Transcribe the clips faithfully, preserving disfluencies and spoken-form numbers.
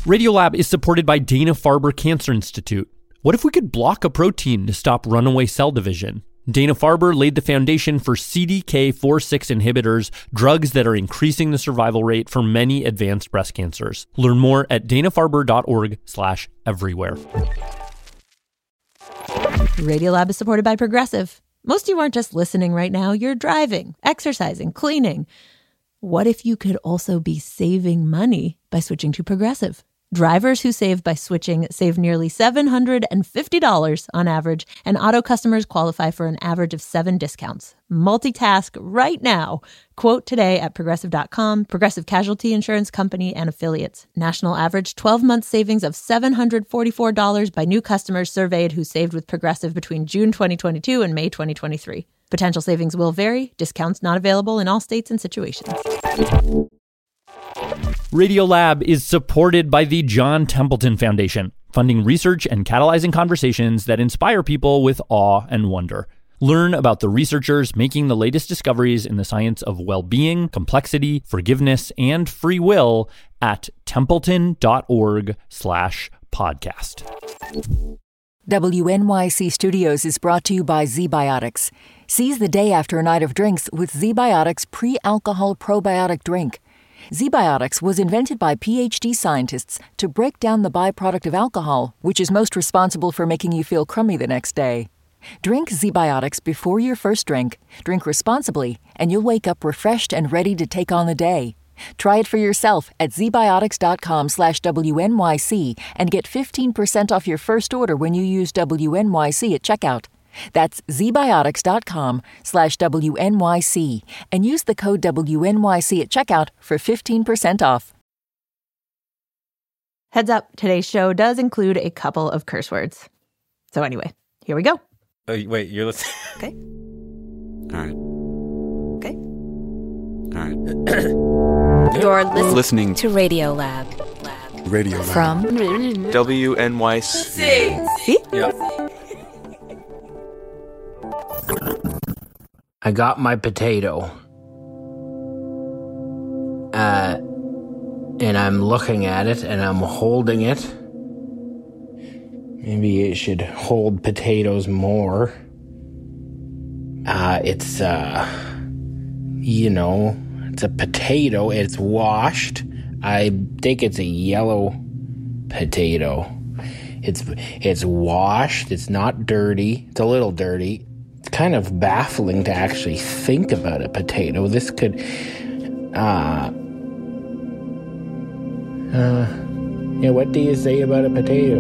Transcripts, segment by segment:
Radiolab is supported by Dana-Farber Cancer Institute. What if we could block a protein to stop runaway cell division? Dana-Farber laid the foundation for C D K four six inhibitors, drugs that are increasing the survival rate for many advanced breast cancers. Learn more at danafarber.org slash everywhere. Radiolab is supported by Progressive. Most of you aren't just listening right now, you're driving, exercising, cleaning. What if you could also be saving money by switching to Progressive? Drivers who save by switching save nearly seven hundred fifty dollars on average, and auto customers qualify for an average of seven discounts. Multitask right now. Quote today at progressive dot com. Progressive Casualty Insurance Company and Affiliates. National average twelve-month savings of seven hundred forty-four dollars by new customers surveyed who saved with Progressive between June twenty twenty-two and May twenty twenty-three. Potential savings will vary. Discounts not available in all states and situations. Radiolab is supported by the John Templeton Foundation, funding research and catalyzing conversations that inspire people with awe and wonder. Learn about the researchers making the latest discoveries in the science of well-being, complexity, forgiveness, and free will at templeton.org slash podcast. W N Y C Studios is brought to you by ZBiotics. Seize the day after a night of drinks with ZBiotics pre-alcohol probiotic drink. ZBiotics was invented by P H D scientists to break down the byproduct of alcohol, which is most responsible for making you feel crummy the next day. Drink ZBiotics before your first drink, drink responsibly, and you'll wake up refreshed and ready to take on the day. Try it for yourself at zbiotics.com slash WNYC and get fifteen percent off your first order when you use W N Y C at checkout. That's zbiotics.com slash WNYC and use the code W N Y C at checkout for fifteen percent off. Heads up, today's show does include a couple of curse words. So anyway, here we go. Oh, wait, you're listening? Okay. All right. Okay. All right. You're listening, listening to Radiolab. Lab. Radio Lab. From W N Y C. See? Yep. I got my potato. Uh, and I'm looking at it and I'm holding it. Maybe it should hold potatoes more. Uh, it's, uh, you know, it's a potato. It's washed. I think it's a yellow potato. It's, it's washed. It's not dirty. It's a little dirty. It's kind of baffling to actually think about a potato. This could, uh, uh, yeah, what do you say about a potato?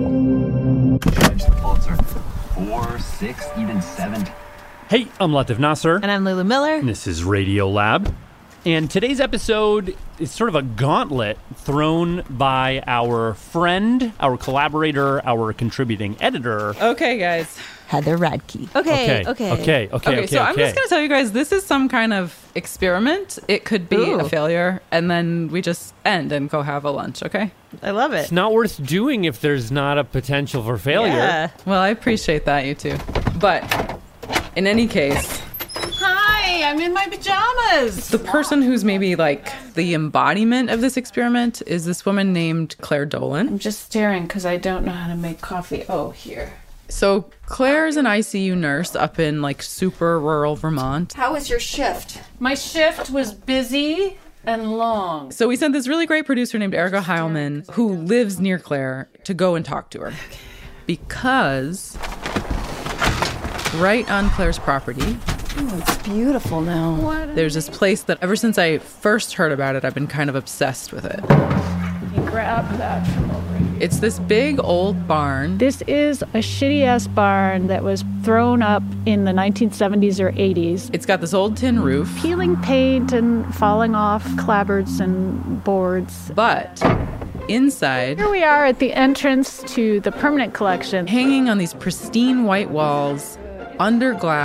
Four, six, even seven. Hey, I'm Latif Nasser. And I'm Lulu Miller. And this is Radiolab. And today's episode is sort of a gauntlet thrown by our friend, our collaborator, our contributing editor. Okay, guys. Heather Radke. Okay, okay, okay, okay, okay. Okay, so I'm okay. just going to tell you guys, this is some kind of experiment. It could be Ooh. a failure, and then we just end and go have a lunch, okay? I love it. It's not worth doing if there's not a potential for failure. Yeah. Well, I appreciate that, you two. But in any case, Hi, I'm in my pajamas. the person who's maybe like the embodiment of this experiment is this woman named Claire Dolan. I'm just staring because I don't know how to make coffee. Oh, here. So Claire's an I C U nurse up in like super rural Vermont. How was your shift? My shift was busy and long. So we sent this really great producer named Erica Heilman, who lives near Claire, to go and talk to her. Because right on Claire's property, Oh, it's beautiful now. What? there's this place that ever since I first heard about it, I've been kind of obsessed with it. You grab that from over here. It's this big old barn. This is a shitty-ass barn that was thrown up in the nineteen seventies or eighties. It's got this old tin roof. Peeling paint and falling off clapboards and boards. But inside, Here we are at the entrance to the permanent collection. hanging on these pristine white walls, under glass,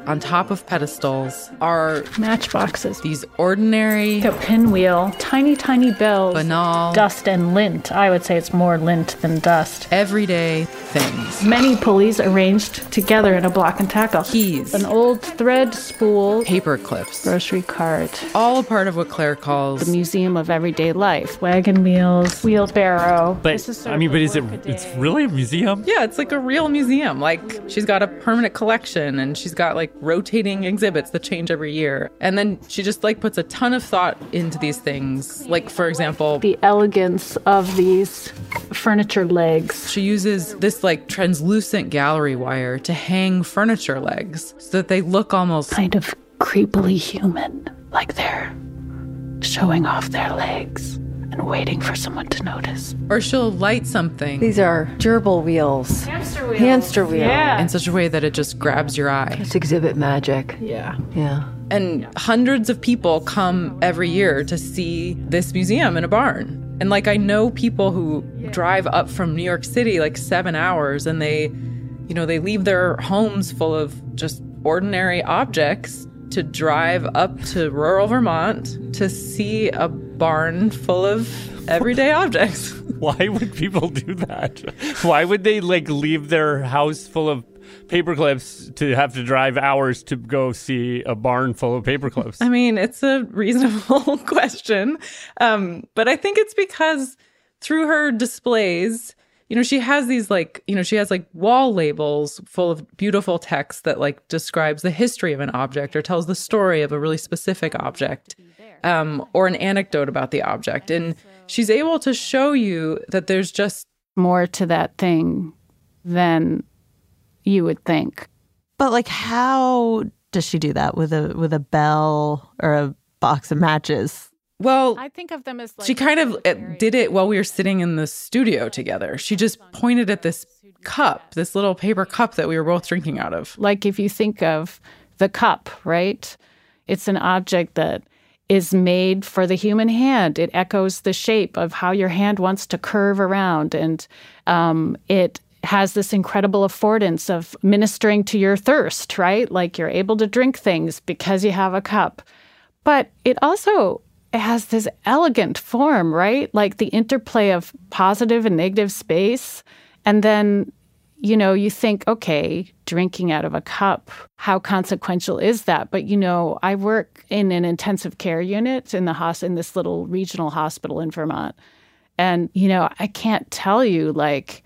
on top of pedestals are matchboxes. These ordinary, a pinwheel, tiny, tiny bells, banal, dust and lint. I would say it's more lint than dust. Everyday things. Many pulleys arranged together in a block and tackle. Keys. An old thread spool. Paper clips. Grocery cart. All a part of what Claire calls the museum of everyday life. Wagon wheels, wheelbarrow. But, I mean, but is it, it's really a museum? Yeah, it's like a real museum. Like, she's got a permanent collection and she's got like rotating exhibits that change every year. And then she just like puts a ton of thought into these things. Like, for example, the elegance of these furniture legs. She uses this like translucent gallery wire to hang furniture legs so that they look almost kind of creepily human, like they're showing off their legs and waiting for someone to notice. Or she'll light something. These are gerbil wheels. Hamster wheels. Hamster wheels. Yeah. In such a way that it just grabs your eye. It's exhibit magic. Yeah. Yeah. And hundreds of people come every year to see this museum in a barn. And like, I know people who yeah. drive up from New York City like seven hours and they, you know, they leave their homes full of just ordinary objects to drive up to rural Vermont to see a barn full of everyday objects. Why would people do that? Why would they like leave their house full of paper clips to have to drive hours to go see a barn full of paper clips? I mean, it's a reasonable question. Um, but I think it's because through her displays, you know, she has these like, you know, she has like wall labels full of beautiful text that like describes the history of an object or tells the story of a really specific object, um, or an anecdote about the object. And she's able to show you that there's just more to that thing than you would think. But like, how does she do that with a with a bell or a box of matches? Well, I think of them as like she kind of did it while we were sitting in the studio together. She just pointed at this cup, this little paper cup that we were both drinking out of. Like if you think of the cup, right? It's an object that is made for the human hand. It echoes the shape of how your hand wants to curve around. And um, it has this incredible affordance of ministering to your thirst, right? Like you're able to drink things because you have a cup. But it also it has this elegant form, right? Like the interplay of positive and negative space. And then, you know, you think, okay, drinking out of a cup, how consequential is that? But, you know, I work in an intensive care unit in the hos- in this little regional hospital in Vermont. And, you know, I can't tell you, like,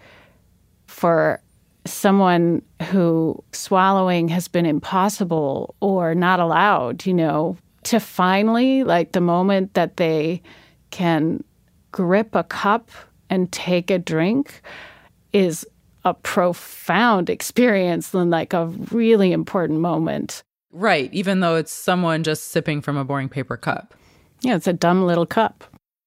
for someone who swallowing has been impossible or not allowed, you know, to finally, like the moment that they can grip a cup and take a drink is a profound experience and like a really important moment. Right, even though it's someone just sipping from a boring paper cup. Yeah, it's a dumb little cup.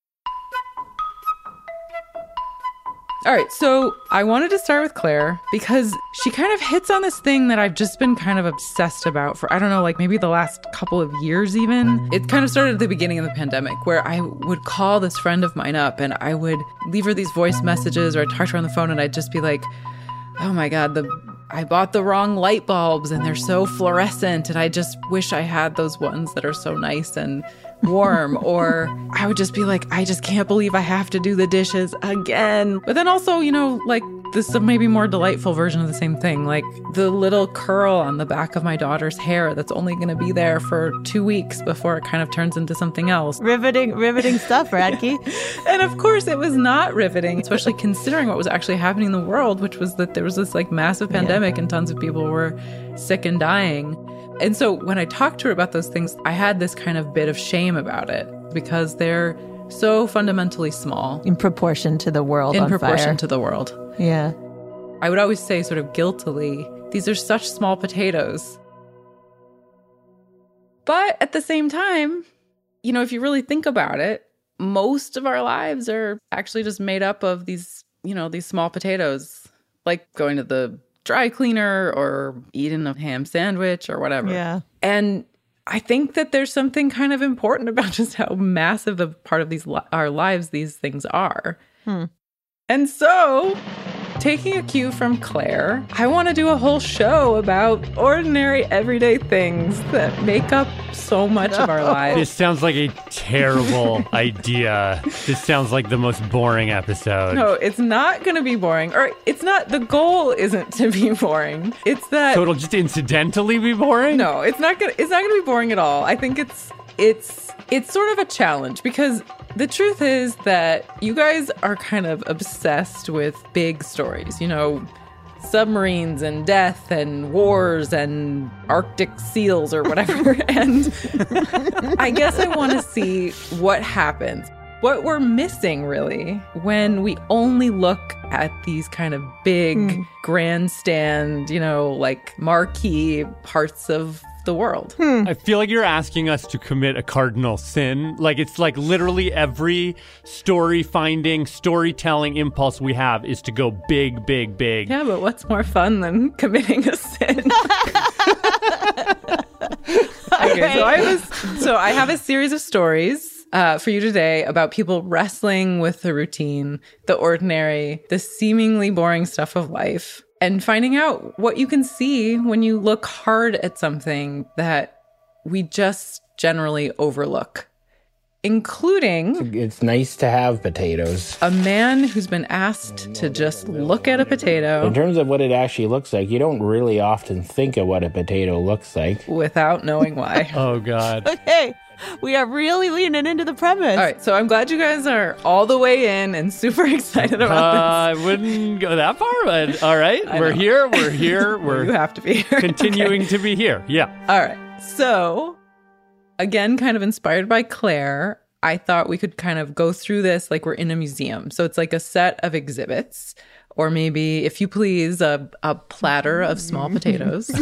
All right, so I wanted to start with Claire because she kind of hits on this thing that I've just been kind of obsessed about for, I don't know, like maybe the last couple of years even. It kind of started at the beginning of the pandemic where I would call this friend of mine up and I would leave her these voice messages or I'd talk to her on the phone and I'd just be like, oh my God, the I bought the wrong light bulbs and they're so fluorescent and I just wish I had those ones that are so nice and warm. Or I would just be like, I just can't believe I have to do the dishes again. But then also, you know, like this is a maybe more delightful version of the same thing. Like the little curl on the back of my daughter's hair that's only going to be there for two weeks before it kind of turns into something else. Riveting, riveting stuff, Radke. And of course it was not riveting, especially considering what was actually happening in the world, which was that there was this like massive pandemic yeah. and tons of people were sick and dying. And so when I talked to her about those things, I had this kind of bit of shame about it because they're so fundamentally small. In proportion to the world In on proportion fire. to the world. Yeah. I would always say sort of guiltily, these are such small potatoes. But at the same time, you know, if you really think about it, most of our lives are actually just made up of these, you know, these small potatoes, like going to the dry cleaner or eating a ham sandwich or whatever. Yeah. And I think that there's something kind of important about just how massive a part of these li- our lives these things are. Hmm. And so taking a cue from Claire, I want to do a whole show about ordinary, everyday things that make up so much of our lives. This sounds like a terrible idea. This sounds like the most boring episode. No, it's not going to be boring. Or it's not, the goal isn't to be boring. It's that... So it'll just incidentally be boring? No, it's not going to, it's not going to be boring at all. I think it's, it's, it's sort of a challenge because the truth is that you guys are kind of obsessed with big stories, you know, submarines and death and wars and Arctic seals or whatever. And I guess I want to see what happens, what we're missing really when we only look at these kind of big mm. grandstand, you know, like marquee parts of the world. Hmm. I feel like you're asking us to commit a cardinal sin. Like it's like literally every story finding, storytelling impulse we have is to go big, big, big. Yeah, but what's more fun than committing a sin? Okay, so I have a, so I have a series of stories uh, for you today about people wrestling with the routine, the ordinary, the seemingly boring stuff of life, and finding out what you can see when you look hard at something that we just generally overlook, including... It's nice to have potatoes. A man who's been asked to just look at a potato. In terms of what it actually looks like, you don't really often think of what a potato looks like. Without knowing why. Oh, God. Okay. We are really leaning into the premise. All right, so I'm glad you guys are all the way in and super excited about uh, this. I wouldn't go that far, but all right. I We're know. here. We're here. We're You have to be here. continuing Okay. to be here. Yeah. All right. So, again, kind of inspired by Claire, I thought we could kind of go through this like we're in a museum. So it's like a set of exhibits, or maybe, if you please, a, a platter of small potatoes.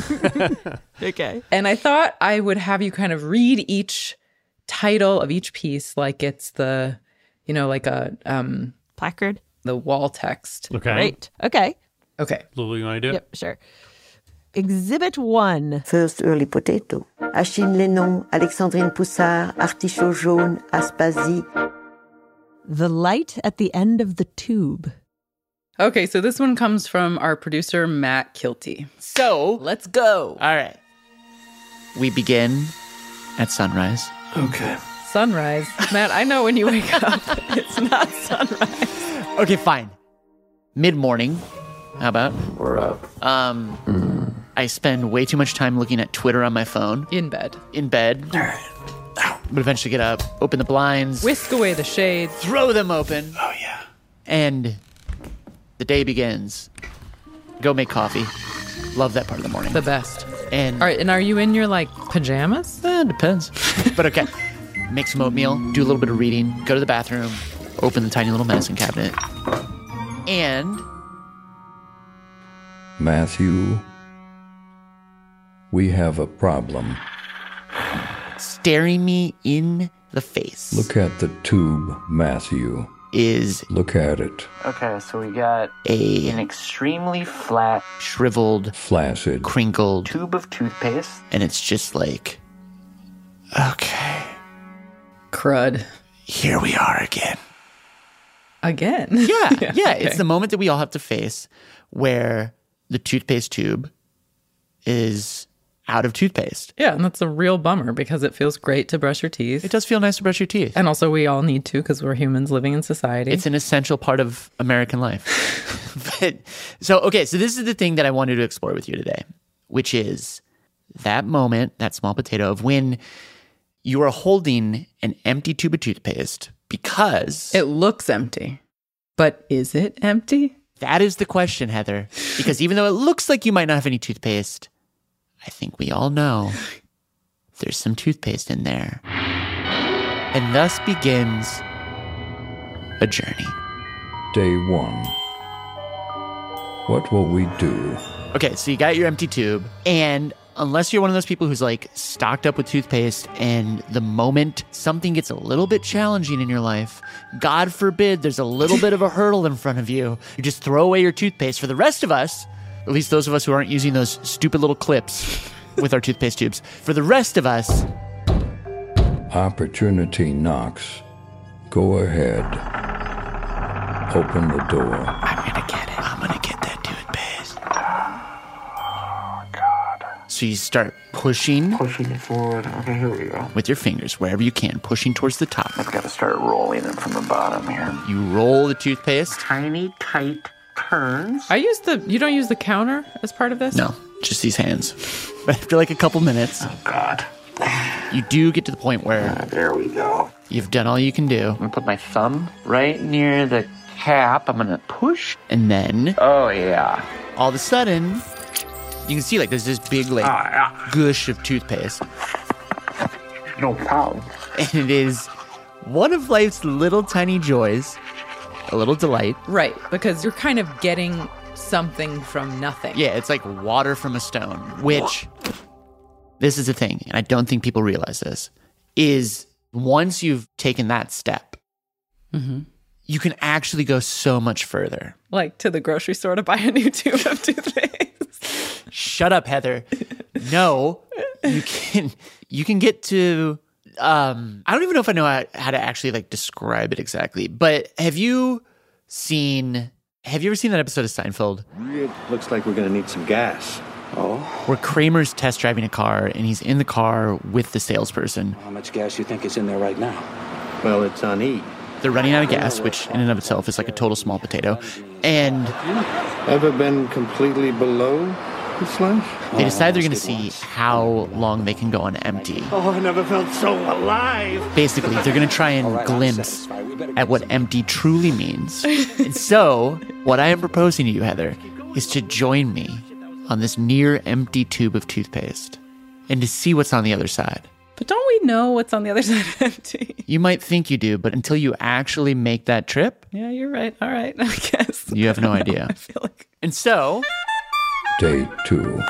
Okay. And I thought I would have you kind of read each title of each piece like it's the, you know, like a... um placard? The wall text. Okay. Great. Okay. Okay. Lulu, you want to do it? Yep, sure. Exhibit one. First early potato. Achille Lénon, Alexandrine Poussard, Artichaut jaune, Aspasie. The light at the end of the tube. Okay, so this one comes from our producer, Matt Kilty. So, let's go. All right. We begin at sunrise. Okay. Sunrise. Matt, I know when you wake up. It's not sunrise. Okay, fine. Mid-morning. How about? We're up. Um, mm. I spend way too much time looking at Twitter on my phone. In bed. In bed. All right. But eventually get up, open the blinds. Whisk away the shades. Throw them open. Oh, yeah. And the day begins. Go make coffee. Love that part of the morning. The best. And all right, and are you in your, like, pajamas? Eh, depends. But okay. Make some oatmeal, do a little bit of reading, go to the bathroom, open the tiny little medicine cabinet. And... Matthew, we have a problem. Staring me in the face. Look at the tube, Matthew. Is... Look at it. Okay, so we got a an extremely flat, shriveled, flaccid, crinkled tube of toothpaste. And it's just like, okay. Crud. Here we are again. Again? Yeah, yeah. yeah. Okay. It's the moment that we all have to face where the toothpaste tube is out of toothpaste. Yeah, and that's a real bummer because it feels great to brush your teeth. It does feel nice to brush your teeth. And also we all need to because we're humans living in society. It's an essential part of American life. But so, okay, so this is the thing that I wanted to explore with you today, which is that moment, that small potato of when you are holding an empty tube of toothpaste because... It looks empty. But is it empty? That is the question, Heather. Because even though it looks like you might not have any toothpaste, I think we all know there's some toothpaste in there. And thus begins a journey. Day one. What will we do? Okay, so you got your empty tube, and unless you're one of those people who's like stocked up with toothpaste and the moment something gets a little bit challenging in your life, God forbid there's a little bit of a hurdle in front of you, you just throw away your toothpaste. For the rest of us, at least those of us who aren't using those stupid little clips with our toothpaste tubes, for the rest of us... Opportunity knocks. Go ahead. Open the door. I'm gonna get it. I'm gonna get that toothpaste. Oh, God. So you start pushing. Pushing it forward. Okay, here we go. With your fingers, wherever you can, pushing towards the top. I've got to start rolling it from the bottom here. You roll the toothpaste. Tiny, tight turns. I use the, you don't use the counter as part of this? No, just these hands. But after like a couple minutes. Oh, God. You do get to the point where. Uh, there we go. You've done all you can do. I'm going to put my thumb right near the cap. I'm going to push. And then. Oh, yeah. All of a sudden, you can see like there's this big like oh, yeah. gush of toothpaste. No problem. And it is one of life's little tiny joys. A little delight. Right, because you're kind of getting something from nothing. Yeah, it's like water from a stone, which, this is the thing, and I don't think people realize this, is once you've taken that step, mm-hmm. you can actually go so much further. Like to the grocery store to buy a new tube of toothpaste. Shut up, Heather. No, you can you can get to um I don't even know if I know how, how to actually like describe it exactly, but have you seen have you ever seen that episode of Seinfeld? It looks like we're going to need some gas. Oh? Where Kramer's test driving a car and he's in the car with the salesperson. How much gas do you think is in there right now? Well, it's on E. They're running out of gas, which in and of itself is like a total small potato. And ever been completely below the slash? They decide they're going to see how long they can go on empty. Oh, I never felt so alive. Basically, they're going to try and glimpse at what empty truly means. And so, what I am proposing to you, Heather, is to join me on this near empty tube of toothpaste and to see what's on the other side. But don't we know what's on the other side of empty? You might think you do, but until you actually make that trip... Yeah, you're right. All right, I guess. You have no idea. I feel like... And so... Day two.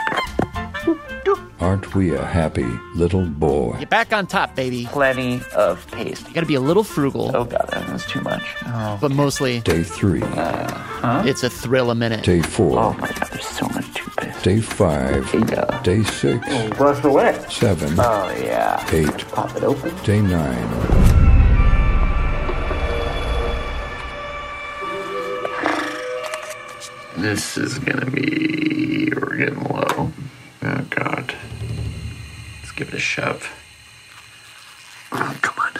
Aren't we a happy little boy? You're back on top, baby. Plenty of paste. You gotta be a little frugal. Oh, God, that's too much. Oh. But mostly... Day three. Uh, huh? It's a thrill a minute. Day four. Oh, my God, there's so much toothpaste. Day five. Yeah. Day six. Oh, brush away. Seven. Oh, yeah. Eight. Pop it open. Day nine. This is gonna be... We're getting low. Oh, God. Let's give it a shove. Oh, come on.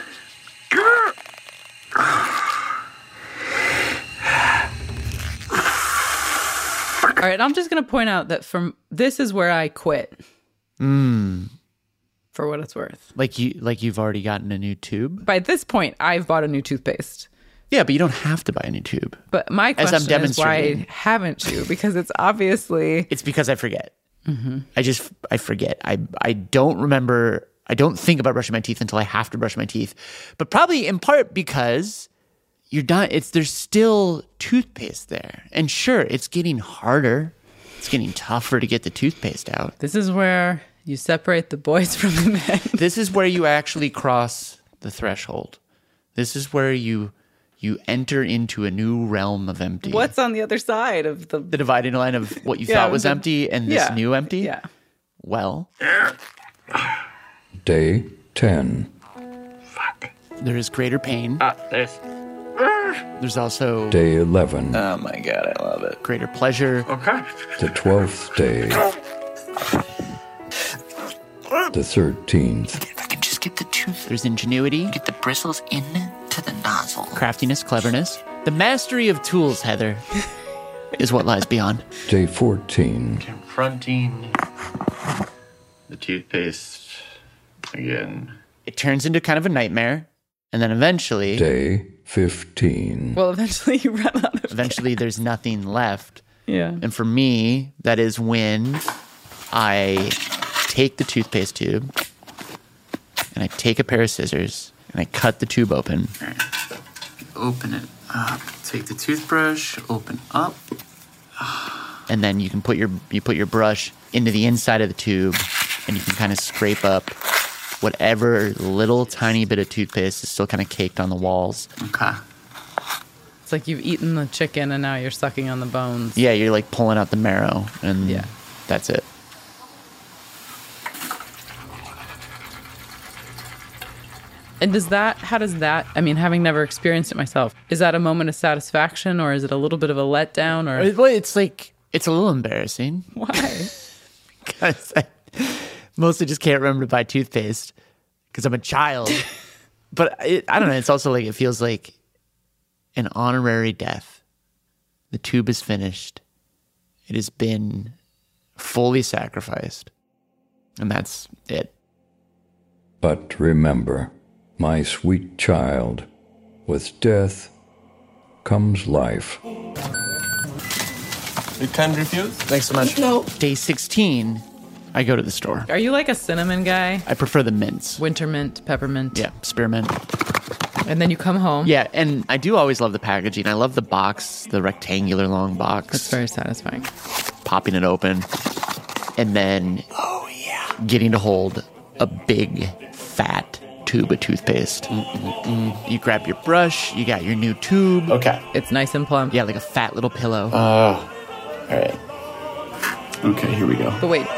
All right, I'm just going to point out that from this is where I quit. Mm. For what it's worth. Like, you, like you've already gotten a new tube? By this point, I've bought a new toothpaste. Yeah, but you don't have to buy a new tube. But my As question I'm is, why demonstrating. haven't you? Because it's obviously... It's because I forget. Mm-hmm. I just, I forget. I, I don't remember, I don't think about brushing my teeth until I have to brush my teeth. But probably in part because you're not, it's, there's still toothpaste there. And sure, it's getting harder. It's getting tougher to get the toothpaste out. This is where you separate the boys from the men. This is where you actually cross the threshold. This is where you... You enter into a new realm of empty. What's on the other side of the... The dividing line of what you Yeah, thought was the- empty and this yeah, new empty? Yeah. Well... Day ten. Fuck. There is greater pain. Ah, there's... There's also... Day eleven. Oh, my God, I love it. Greater pleasure. Okay. The twelfth day. The thirteenth. If I can just get the tooth... There's ingenuity. Get the bristles in to the nozzle. Craftiness, cleverness. The mastery of tools, Heather, is what lies beyond. Day fourteen. Confronting the toothpaste again. It turns into kind of a nightmare. And then eventually... Day fifteen. Well, eventually you run out of... Eventually there's nothing left. Yeah. And for me, that is when I take the toothpaste tube and I take a pair of scissors and I cut the tube open. Right. Open it up. Take the toothbrush, open up. And then you can put your you put your brush into the inside of the tube and you can kind of scrape up whatever little tiny bit of toothpaste is still kind of caked on the walls. Okay. It's like you've eaten the chicken and now you're sucking on the bones. Yeah, you're like pulling out the marrow and Yeah. that's it. And does that, how does that, I mean, having never experienced it myself, is that a moment of satisfaction or is it a little bit of a letdown? Or Well, it's like, it's a little embarrassing. Why? Because I mostly just can't remember to buy toothpaste because I'm a child. But it, I don't know. It's also like, it feels like an honorary death. The tube is finished. It has been fully sacrificed. And that's it. But remember, my sweet child, with death comes life. You can't refuse? Thanks so much. No. Day sixteen, I go to the store. Are you like a cinnamon guy? I prefer the mints. Winter mint, peppermint. Yeah, spearmint. And then you come home. Yeah, and I do always love the packaging. I love the box, the rectangular long box. That's very satisfying. Popping it open. And then oh yeah, getting to hold a big, fat tube of toothpaste. Mm-mm-mm. You grab your brush, you got your new tube. Okay. It's nice and plump. Yeah, like a fat little pillow. Oh, all right. Okay, here we go. But wait.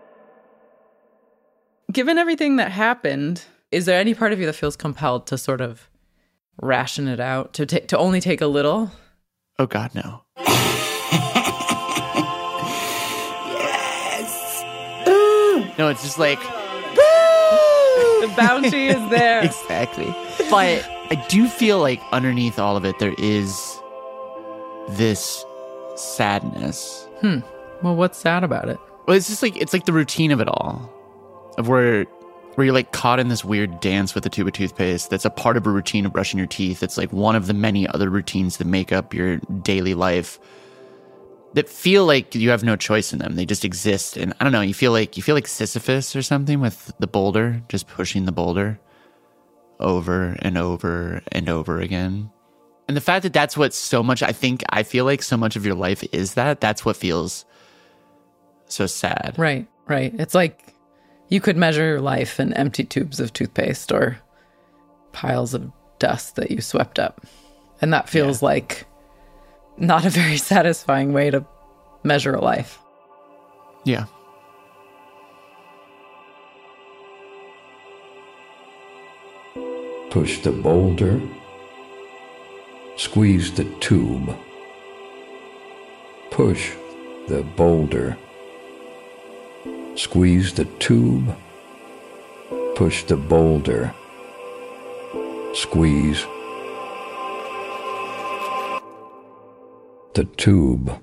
Given everything that happened, is there any part of you that feels compelled to sort of ration it out, to take to only take a little? Oh God, no. No, it's just like, the bounty is there. Exactly. But I do feel like underneath all of it, there is this sadness. Hmm. Well, what's sad about it? Well, it's just like, it's like the routine of it all. Of where, where you're like caught in this weird dance with a tube of toothpaste that's a part of a routine of brushing your teeth. It's like one of the many other routines that make up your daily life that feel like you have no choice in them. They just exist. And I don't know, you feel like you feel like Sisyphus or something with the boulder, just pushing the boulder over and over and over again. And the fact that that's what so much, I think, I feel like so much of your life is that, that's what feels so sad. Right, right. It's like you could measure your life in empty tubes of toothpaste or piles of dust that you swept up. And that feels yeah. like not a very satisfying way to measure a life. Yeah. Push the boulder. Squeeze the tube. Push the boulder. Squeeze the tube. Push the boulder. Squeeze the tube.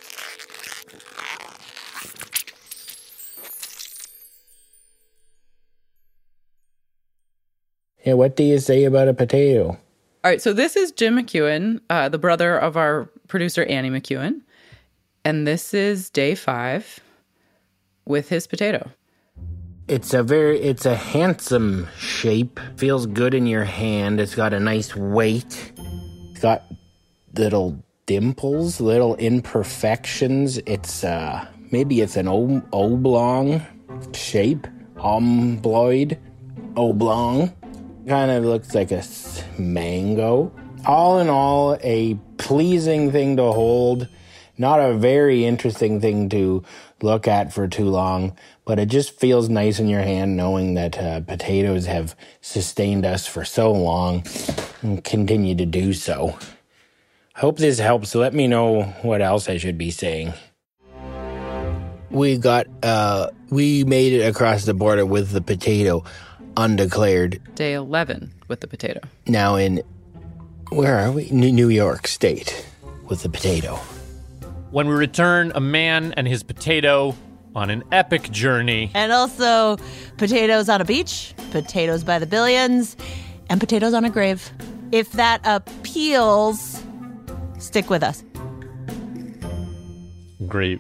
Yeah, what do you say about a potato? All right, so this is Jim McEwen, uh, the brother of our producer, Annie McEwen. And this is day five with his potato. It's a very, it's a handsome shape. Feels good in your hand. It's got a nice weight. It's got little dimples, little imperfections. It's, uh, maybe it's an ob- oblong shape. Ombloid. Oblong. Kind of looks like a mango. All in all, a pleasing thing to hold. Not a very interesting thing to look at for too long, but it just feels nice in your hand knowing that uh, potatoes have sustained us for so long and continue to do so. Hope this helps. Let me know what else I should be saying. We got, uh, we made it across the border with the potato, undeclared. Day eleven with the potato. Now in, where are we? New York State with the potato. When we return, a man and his potato on an epic journey. And also potatoes on a beach, potatoes by the billions, and potatoes on a grave. If that appeals, stick with us. Great.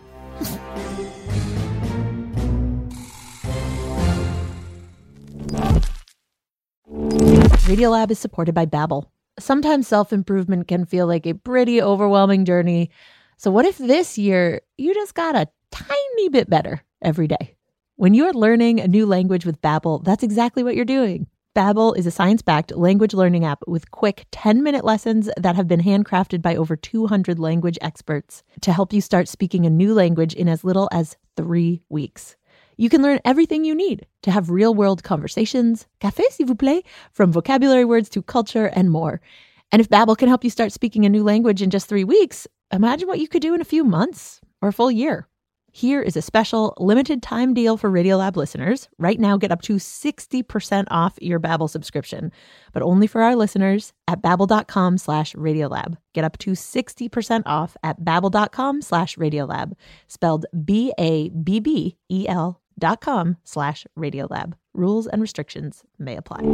Radiolab is supported by Babbel. Sometimes self-improvement can feel like a pretty overwhelming journey. So what if this year you just got a tiny bit better every day? When you're learning a new language with Babbel, that's exactly what you're doing. Babbel is a science-backed language learning app with quick ten-minute lessons that have been handcrafted by over two hundred language experts to help you start speaking a new language in as little as three weeks. You can learn everything you need to have real-world conversations, café s'il vous plaît, from vocabulary words to culture and more. And if Babbel can help you start speaking a new language in just three weeks, imagine what you could do in a few months or a full year. Here is a special limited time deal for Radiolab listeners. Right now, get up to sixty percent off your Babbel subscription, but only for our listeners at babbel.com slash Radiolab. Get up to sixty percent off at babbel.com slash Radiolab, spelled B A B B E L dot com slash Radiolab. Rules and restrictions may apply.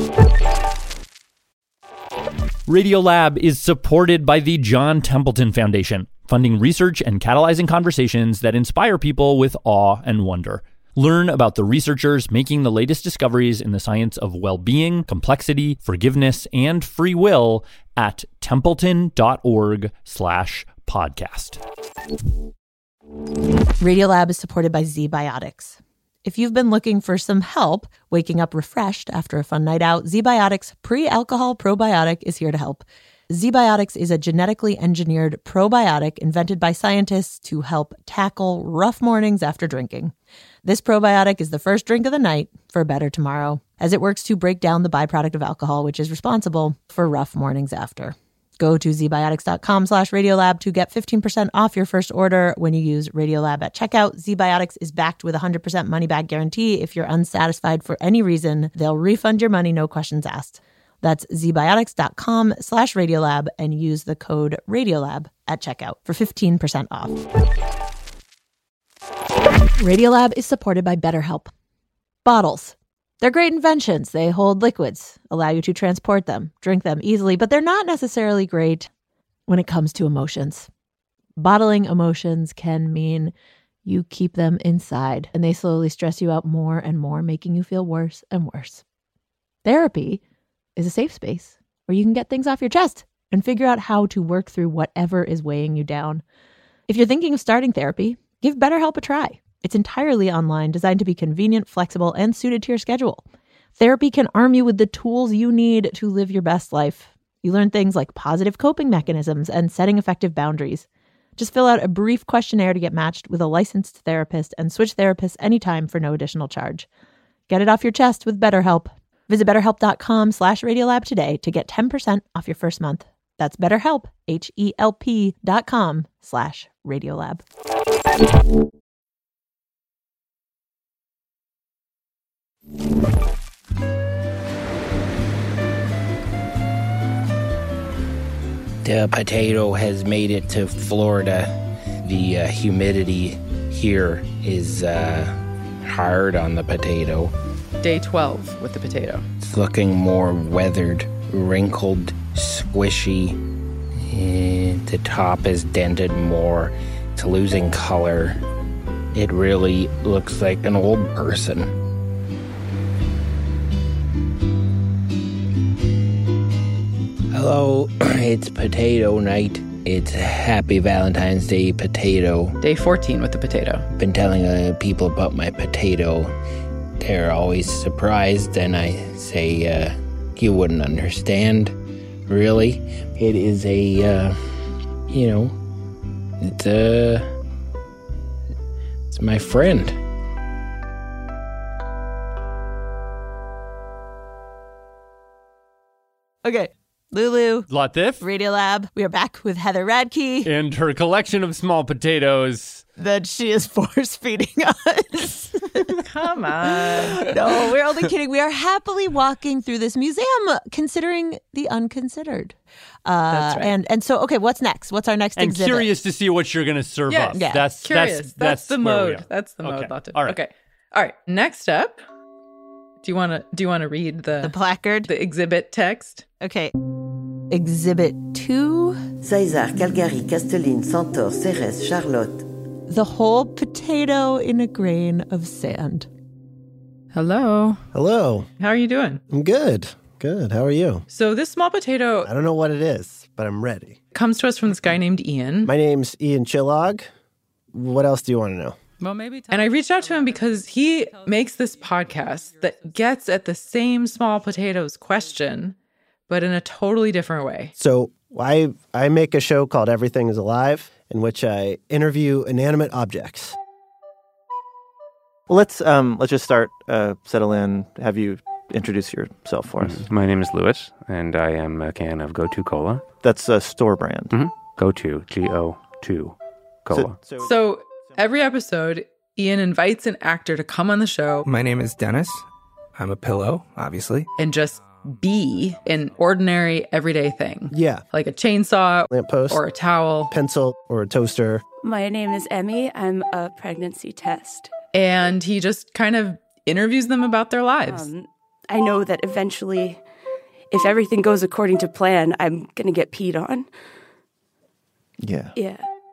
Radiolab is supported by the John Templeton Foundation, funding research and catalyzing conversations that inspire people with awe and wonder. Learn about the researchers making the latest discoveries in the science of well-being, complexity, forgiveness, and free will at templeton.org slash podcast. Radiolab is supported by ZBiotics. If you've been looking for some help waking up refreshed after a fun night out, ZBiotics Pre-Alcohol Probiotic is here to help. ZBiotics is a genetically engineered probiotic invented by scientists to help tackle rough mornings after drinking. This probiotic is the first drink of the night for a better tomorrow, as it works to break down the byproduct of alcohol, which is responsible for rough mornings after. Go to zbiotics.com slash Radiolab to get fifteen percent off your first order when you use Radiolab at checkout. ZBiotics is backed with a one hundred percent money-back guarantee. If you're unsatisfied for any reason, they'll refund your money, no questions asked. That's zbiotics.com slash Radiolab and use the code Radiolab at checkout for fifteen percent off. Radiolab is supported by BetterHelp. Bottles. They're great inventions. They hold liquids, allow you to transport them, drink them easily, but they're not necessarily great when it comes to emotions. Bottling emotions can mean you keep them inside and they slowly stress you out more and more, making you feel worse and worse. Therapy is a safe space where you can get things off your chest and figure out how to work through whatever is weighing you down. If you're thinking of starting therapy, give BetterHelp a try. It's entirely online, designed to be convenient, flexible, and suited to your schedule. Therapy can arm you with the tools you need to live your best life. You learn things like positive coping mechanisms and setting effective boundaries. Just fill out a brief questionnaire to get matched with a licensed therapist and switch therapists anytime for no additional charge. Get it off your chest with BetterHelp. Visit betterhelp.com slash Radiolab today to get ten percent off your first month. That's BetterHelp, H-E-L-P dot com slash Radiolab. The potato has made it to Florida. The uh, humidity here is uh, hard on the potato. Day twelve with the potato. It's looking more weathered, wrinkled, squishy. Eh, the top is dented more. It's losing color. It really looks like an old person. Hello, it's potato night. It's Happy Valentine's Day potato. Day fourteen with the potato. Been telling uh, people about my potato. They're always surprised, and I say, uh, you wouldn't understand, really. It is a, uh, you know, it's a, it's my friend. Okay. Lulu. Latif. Radiolab. We are back with Heather Radke. And her collection of small potatoes that she is force feeding us. Come on. No, we're only kidding. We are happily walking through this museum, considering the unconsidered. Uh, That's right. And and so, okay, what's next? What's our next and exhibit? curious to see what you're going to serve Yes. up. Yeah. That's Curious. That's, That's, that's the where we mode. are. That's the mode. Okay. Latif. All right. Okay. All right. Next up, do you want to do you want to read the the placard, the exhibit text? Okay. Exhibit two. César, Calgary, Castelline, Centaure, Cérès, Charlotte. The whole potato in a grain of sand. Hello. Hello. How are you doing? I'm good. Good. How are you? So this small potato, I don't know what it is, but I'm ready. comes to us from this guy named Ian. My name's Ian Chillog. What else do you want to know? Well, maybe. And I reached out to him because he makes this podcast that gets at the same small potatoes question, but in a totally different way. So I I make a show called Everything is Alive, in which I interview inanimate objects. Well, let's um, let's just start, uh, settle in, have you introduce yourself for us. My name is Louis, and I am a can of Go To Cola. That's a store brand. Mm-hmm. Go To, G O two, Cola. So, so, so every episode, Ian invites an actor to come on the show. My name is Dennis. I'm a pillow, obviously. And just be an ordinary, everyday thing. Yeah. Like a chainsaw, lamppost, or a towel, pencil, or a toaster. My name is Emmy. I'm a pregnancy test. And he just kind of interviews them about their lives. Um, I know that eventually, if everything goes according to plan, I'm going to get peed on. Yeah. Yeah.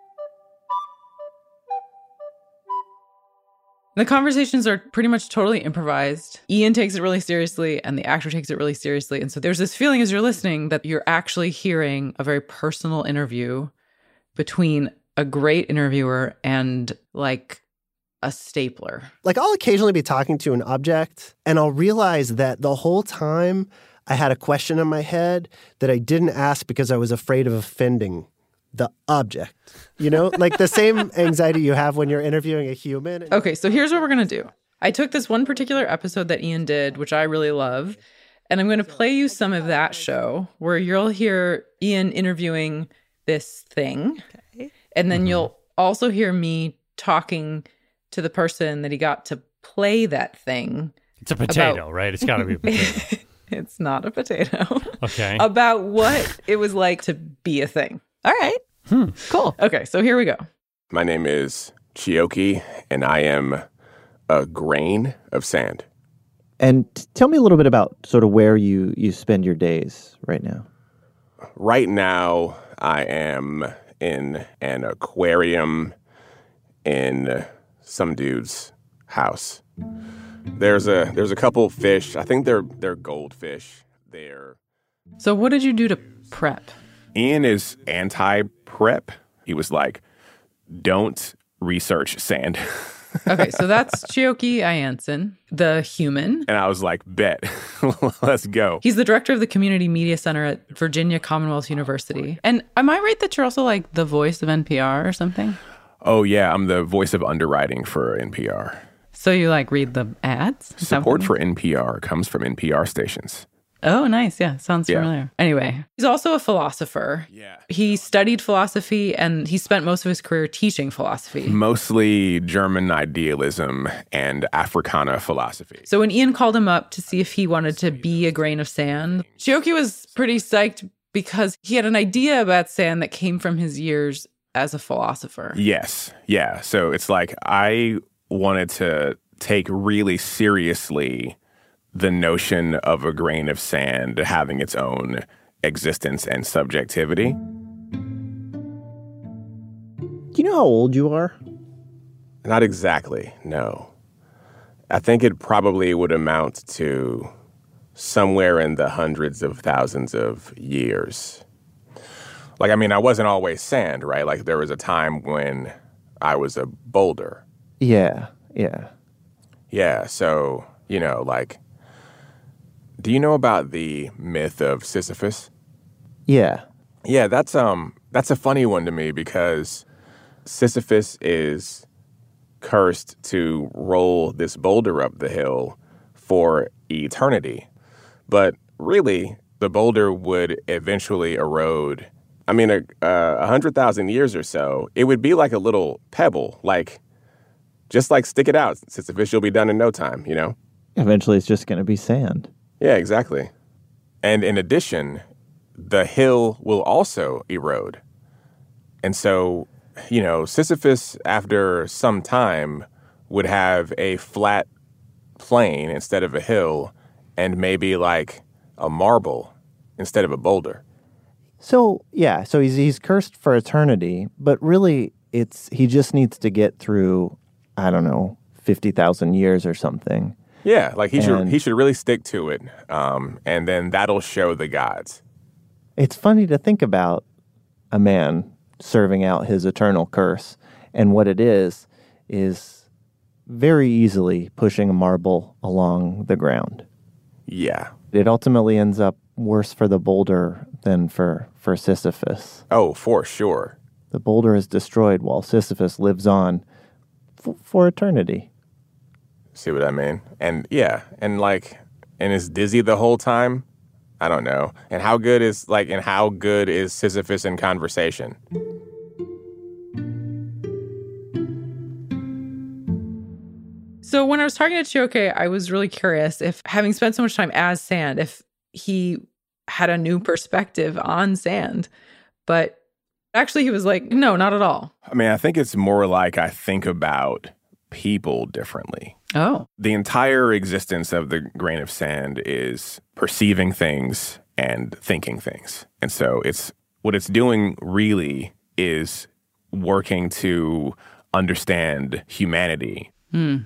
The conversations are pretty much totally improvised. Ian takes it really seriously, and the actor takes it really seriously. And so there's this feeling as you're listening that you're actually hearing a very personal interview between a great interviewer and like a stapler. Like I'll occasionally be talking to an object, and I'll realize that the whole time I had a question in my head that I didn't ask because I was afraid of offending the object. You know, like the same anxiety you have when you're interviewing a human. Okay, so here's what we're going to do. I took this one particular episode that Ian did, which I really love, and I'm going to play you some of that show where you'll hear Ian interviewing this thing. Okay. And then mm-hmm. you'll also hear me talking to the person that he got to play that thing. It's a potato, about... right? It's got to be a potato. It's not a potato. Okay. About what it was like to be a thing. All right. Hmm. Cool. Okay, so here we go. My name is Chioki, and I am a grain of sand. And t- tell me a little bit about sort of where you, you spend your days right now. Right now, I am in an aquarium in some dude's house. There's a there's a couple fish. I think they're they're goldfish. They're So what did you do to prep? Ian is anti-prep. He was like, don't research sand. Okay, so that's Chioki Ayanson, the human. And I was like, bet. Let's go. He's the director of the Community Media Center at Virginia Commonwealth University. And am I right that you're also like the voice of N P R or something? Oh, yeah. I'm the voice of underwriting for N P R. So you like read the ads? Support for N P R comes from N P R stations. Oh, nice. Yeah, sounds yeah. familiar. Anyway, he's also a philosopher. Yeah. He studied philosophy, and he spent most of his career teaching philosophy. Mostly German idealism and Africana philosophy. So when Ian called him up to see if he wanted to be a grain of sand, Chioki was pretty psyched because he had an idea about sand that came from his years as a philosopher. Yes. Yeah. So it's like I wanted to take really seriously the notion of a grain of sand having its own existence and subjectivity. Do you know how old you are? Not exactly, no. I think it probably would amount to somewhere in the hundreds of thousands of years. Like, I mean, I wasn't always sand, right? Like, there was a time when I was a boulder. Yeah, yeah. Yeah, so, you know, like, do you know about the myth of Sisyphus? Yeah. Yeah, that's um that's a funny one to me because Sisyphus is cursed to roll this boulder up the hill for eternity. But really, the boulder would eventually erode. I mean, a, a hundred thousand years or so, it would be like a little pebble, like, just like stick it out, Sisyphus, you'll be done in no time, you know? Eventually, it's just going to be sand. Yeah, exactly. And in addition, the hill will also erode. And so, you know, Sisyphus, after some time, would have a flat plain instead of a hill and maybe like a marble instead of a boulder. So, yeah, so he's he's cursed for eternity, but really it's he just needs to get through, I don't know, fifty thousand years or something. Yeah, like he and should he should really stick to it, um, and then that'll show the gods. It's funny to think about a man serving out his eternal curse, and what it is is very easily pushing a marble along the ground. Yeah. It ultimately ends up worse for the boulder than for, for Sisyphus. Oh, for sure. The boulder is destroyed while Sisyphus lives on f- for eternity. See what I mean? And yeah, and like, and is dizzy the whole time? I don't know. And how good is, like, and how good is Sisyphus in conversation? So when I was talking to Chioke, I was really curious if, having spent so much time as Sand, if he had a new perspective on Sand. But actually he was like, no, not at all. I mean, I think it's more like I think about people differently. Oh. The entire existence of the grain of sand is perceiving things and thinking things. And so it's what it's doing really is working to understand humanity. Hmm.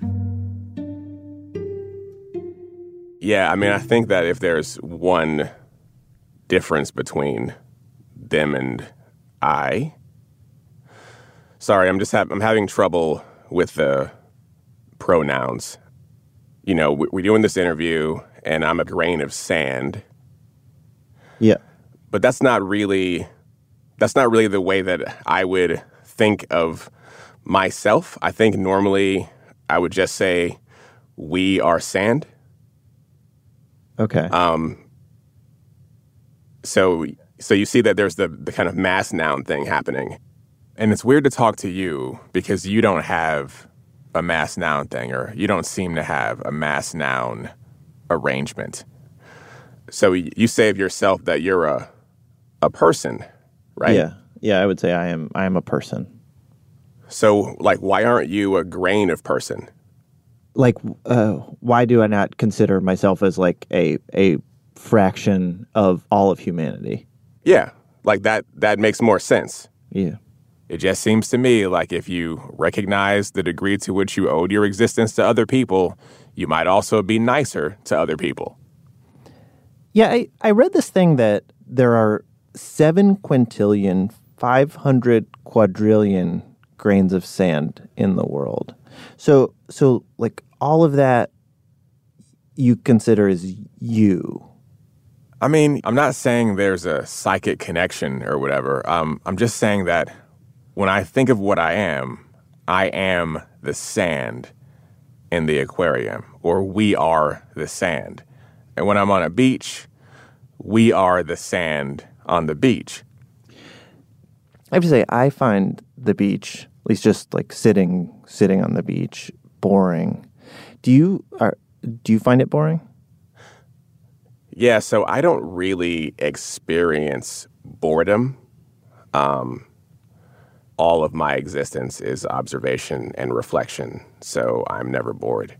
Yeah, I mean, I think that if there's one difference between them and I, sorry, I'm just ha- I'm having trouble with the pronouns. You know, we- we're doing this interview, and I'm a grain of sand. Yeah, but that's not really that's not really the way that I would think of myself. I think normally I would just say we are sand. Okay. Um. So, so you see that there's the, the kind of mass noun thing happening. And it's weird to talk to you because you don't have a mass noun thing, or you don't seem to have a mass noun arrangement. So you say of yourself that you're a a person, right? Yeah. Yeah, I would say I am I am a person. So, like, why aren't you a grain of person? Like, uh, why do I not consider myself as like a a fraction of all of humanity? Yeah, like that that makes more sense. Yeah. It just seems to me like if you recognize the degree to which you owed your existence to other people, you might also be nicer to other people. Yeah, I, I read this thing that there are seven quintillion, five hundred quadrillion grains of sand in the world. So, so like all of that you consider as you. I mean, I'm not saying there's a psychic connection or whatever. Um, I'm just saying that when I think of what I am, I am the sand in the aquarium, or we are the sand. And when I'm on a beach, we are the sand on the beach. I have to say, I find the beach, at least just like sitting sitting on the beach, boring. Do you are do you find it boring? Yeah, so I don't really experience boredom. Um, all of my existence is observation and reflection, so I'm never bored.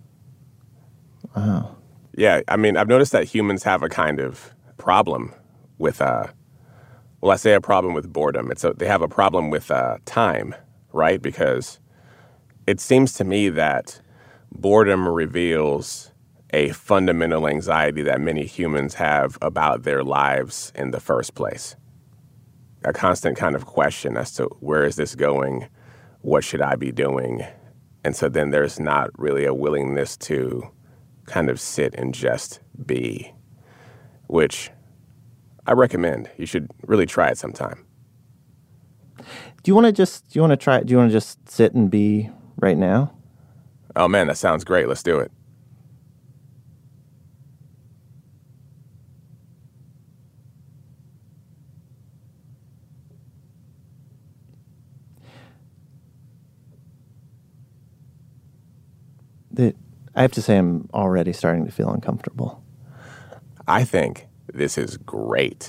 Wow. Yeah, I mean, I've noticed that humans have a kind of problem with, uh, well, I say a problem with boredom. It's a, they have a problem with uh, time, right? Because it seems to me that boredom reveals a fundamental anxiety that many humans have about their lives in the first place. A constant kind of question as to where is this going? What should I be doing? And so then there's not really a willingness to kind of sit and just be, which I recommend. You should really try it sometime. Do you want to just, do you want to try, do you want to just sit and be right now? Oh man, that sounds great. Let's do it. That I have to say I'm already starting to feel uncomfortable. I think this is great.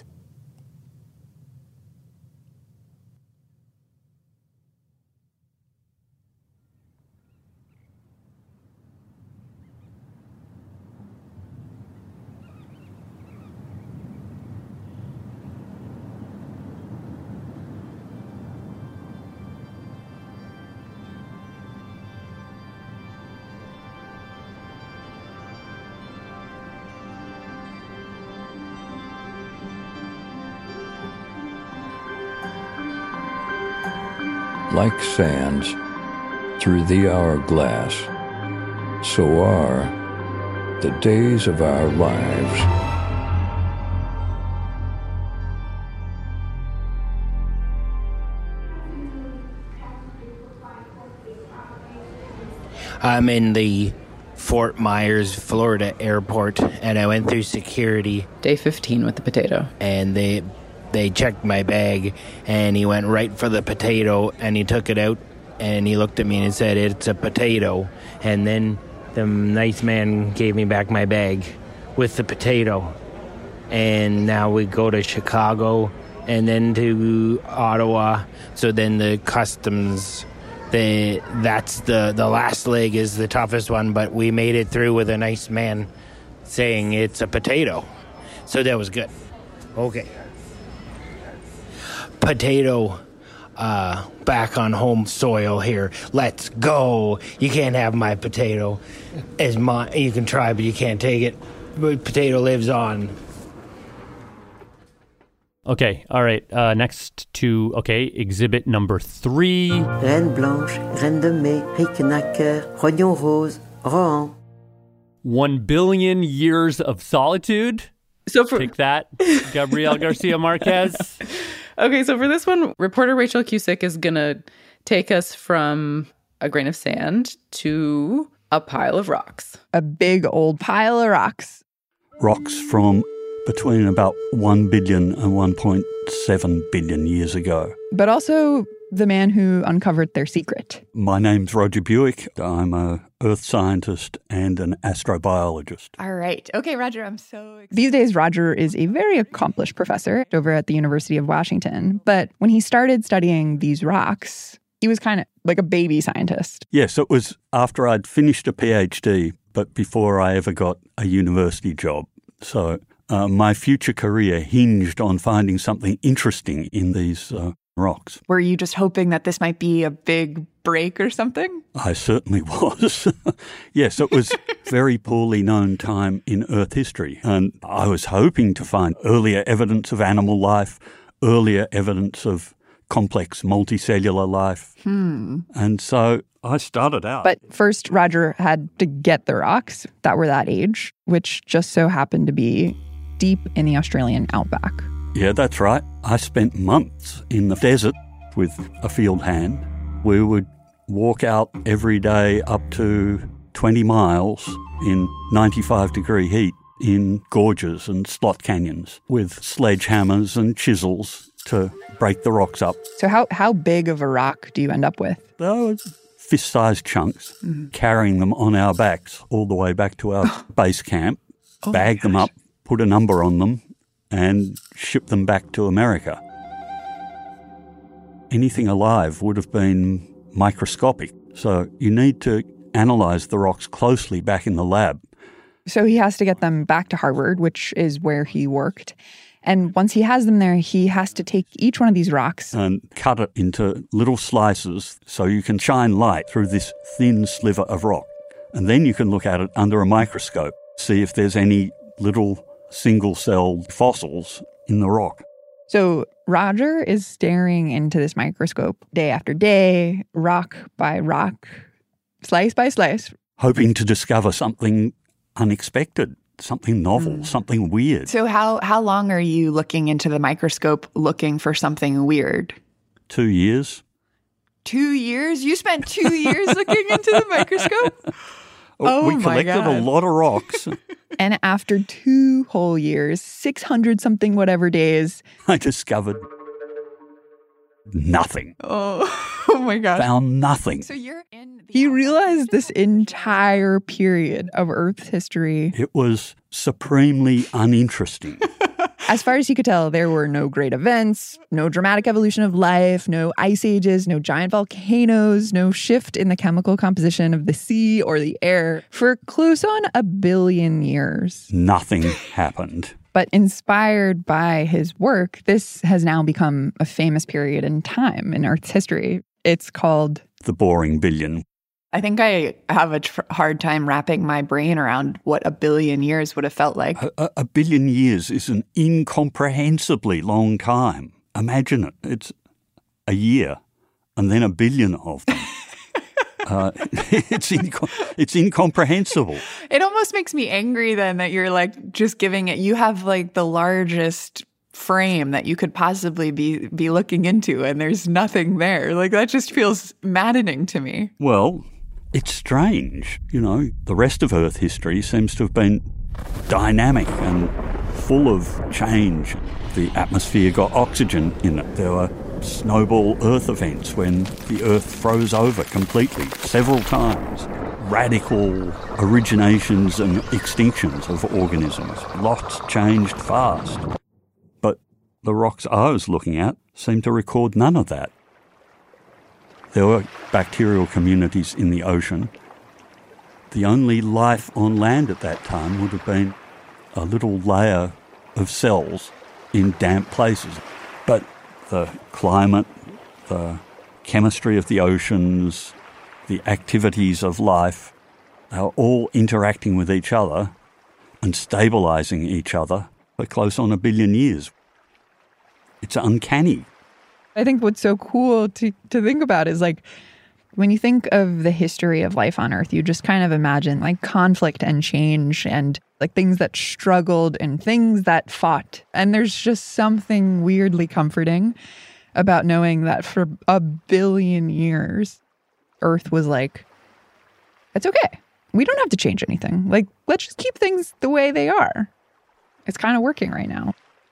Like sands through the hourglass, so are the days of our lives. I'm in the Fort Myers, Florida airport, and I went through security. Day fifteen with the potato. And they they checked my bag, and he went right for the potato, and he took it out, and he looked at me and said, "It's a potato." And then the nice man gave me back my bag with the potato. And now we go to Chicago and then to Ottawa. So then the customs, the that's the, the last leg is the toughest one, but we made it through with a nice man saying it's a potato. So that was good. Okay. Potato uh, back on home soil here. Let's go. You can't have my potato. As my, you can try, but you can't take it. But potato lives on. Okay, all right. Uh, next to, okay, exhibit number three. Reine blanche, graine de mai, ricknacker, rognon rose, rohan. One billion years of solitude. So for Take that, Gabriel Garcia Marquez. Okay, so for this one, reporter Rachel Cusick is going to take us from a grain of sand to a pile of rocks. A big old pile of rocks. Rocks from between about one billion and one point seven billion years ago. But also the man who uncovered their secret. My name's Roger Buick. I'm a earth scientist and an astrobiologist. All right. Okay, Roger, I'm so excited. These days, Roger is a very accomplished professor over at the University of Washington. But when he started studying these rocks, he was kind of like a baby scientist. Yes, it was after I'd finished a PhD, but before I ever got a university job. So uh, my future career hinged on finding something interesting in these uh, rocks. Were you just hoping that this might be a big break or something? I certainly was. Yes, it was very poorly known time in Earth history. And I was hoping to find earlier evidence of animal life, earlier evidence of complex multicellular life. Hmm. And so I started out. But first, Roger had to get the rocks that were that age, which just so happened to be deep in the Australian outback. Yeah, that's right. I spent months in the desert with a field hand. We would walk out every day up to twenty miles in ninety-five degree heat in gorges and slot canyons with sledgehammers and chisels to break the rocks up. So how, how big of a rock do you end up with? Those fist-sized chunks, mm-hmm. carrying them on our backs all the way back to our base camp, oh bag them up, put a number on them, and ship them back to America. Anything alive would have been microscopic, so you need to analyze the rocks closely back in the lab. So he has to get them back to Harvard, which is where he worked. And once he has them there, he has to take each one of these rocks and cut it into little slices so you can shine light through this thin sliver of rock. And then you can look at it under a microscope, see if there's any little single-celled fossils in the rock. So Roger is staring into this microscope day after day, rock by rock, slice by slice, hoping to discover something unexpected, something novel, mm. something weird. So how, how long are you looking into the microscope looking for something weird? Two years. Two years? You spent two years looking into the microscope? Oh, we collected a lot of rocks. And after two whole years, six hundred something whatever days, I discovered nothing. Oh, oh my God. Found nothing. So you're in the He realized this entire period of Earth's history. It was supremely uninteresting. As far as he could tell, there were no great events, no dramatic evolution of life, no ice ages, no giant volcanoes, no shift in the chemical composition of the sea or the air for close on a billion years. Nothing happened. But inspired by his work, this has now become a famous period in time in Earth's history. It's called the Boring Billion. I think I have a tr- hard time wrapping my brain around what a billion years would have felt like. A, a, a billion years is an incomprehensibly long time. Imagine it. It's a year and then a billion of them. uh, it's, inco- it's incomprehensible. It almost makes me angry then that you're like just giving it. You have like the largest frame that you could possibly be, be looking into and there's nothing there. Like that just feels maddening to me. Well, it's strange. You know, the rest of Earth history seems to have been dynamic and full of change. The atmosphere got oxygen in it. There were snowball Earth events when the Earth froze over completely several times. Radical originations and extinctions of organisms. Lots changed fast. But the rocks I was looking at seemed to record none of that. There were bacterial communities in the ocean. The only life on land at that time would have been a little layer of cells in damp places. But the climate, the chemistry of the oceans, the activities of life, they are all interacting with each other and stabilising each other for close on a billion years. It's uncanny. I think what's so cool to, to think about is like, when you think of the history of life on Earth, you just kind of imagine like conflict and change and like things that struggled and things that fought. And there's just something weirdly comforting about knowing that for a billion years, Earth was like, it's okay. We don't have to change anything. Like, let's just keep things the way they are. It's kind of working right now.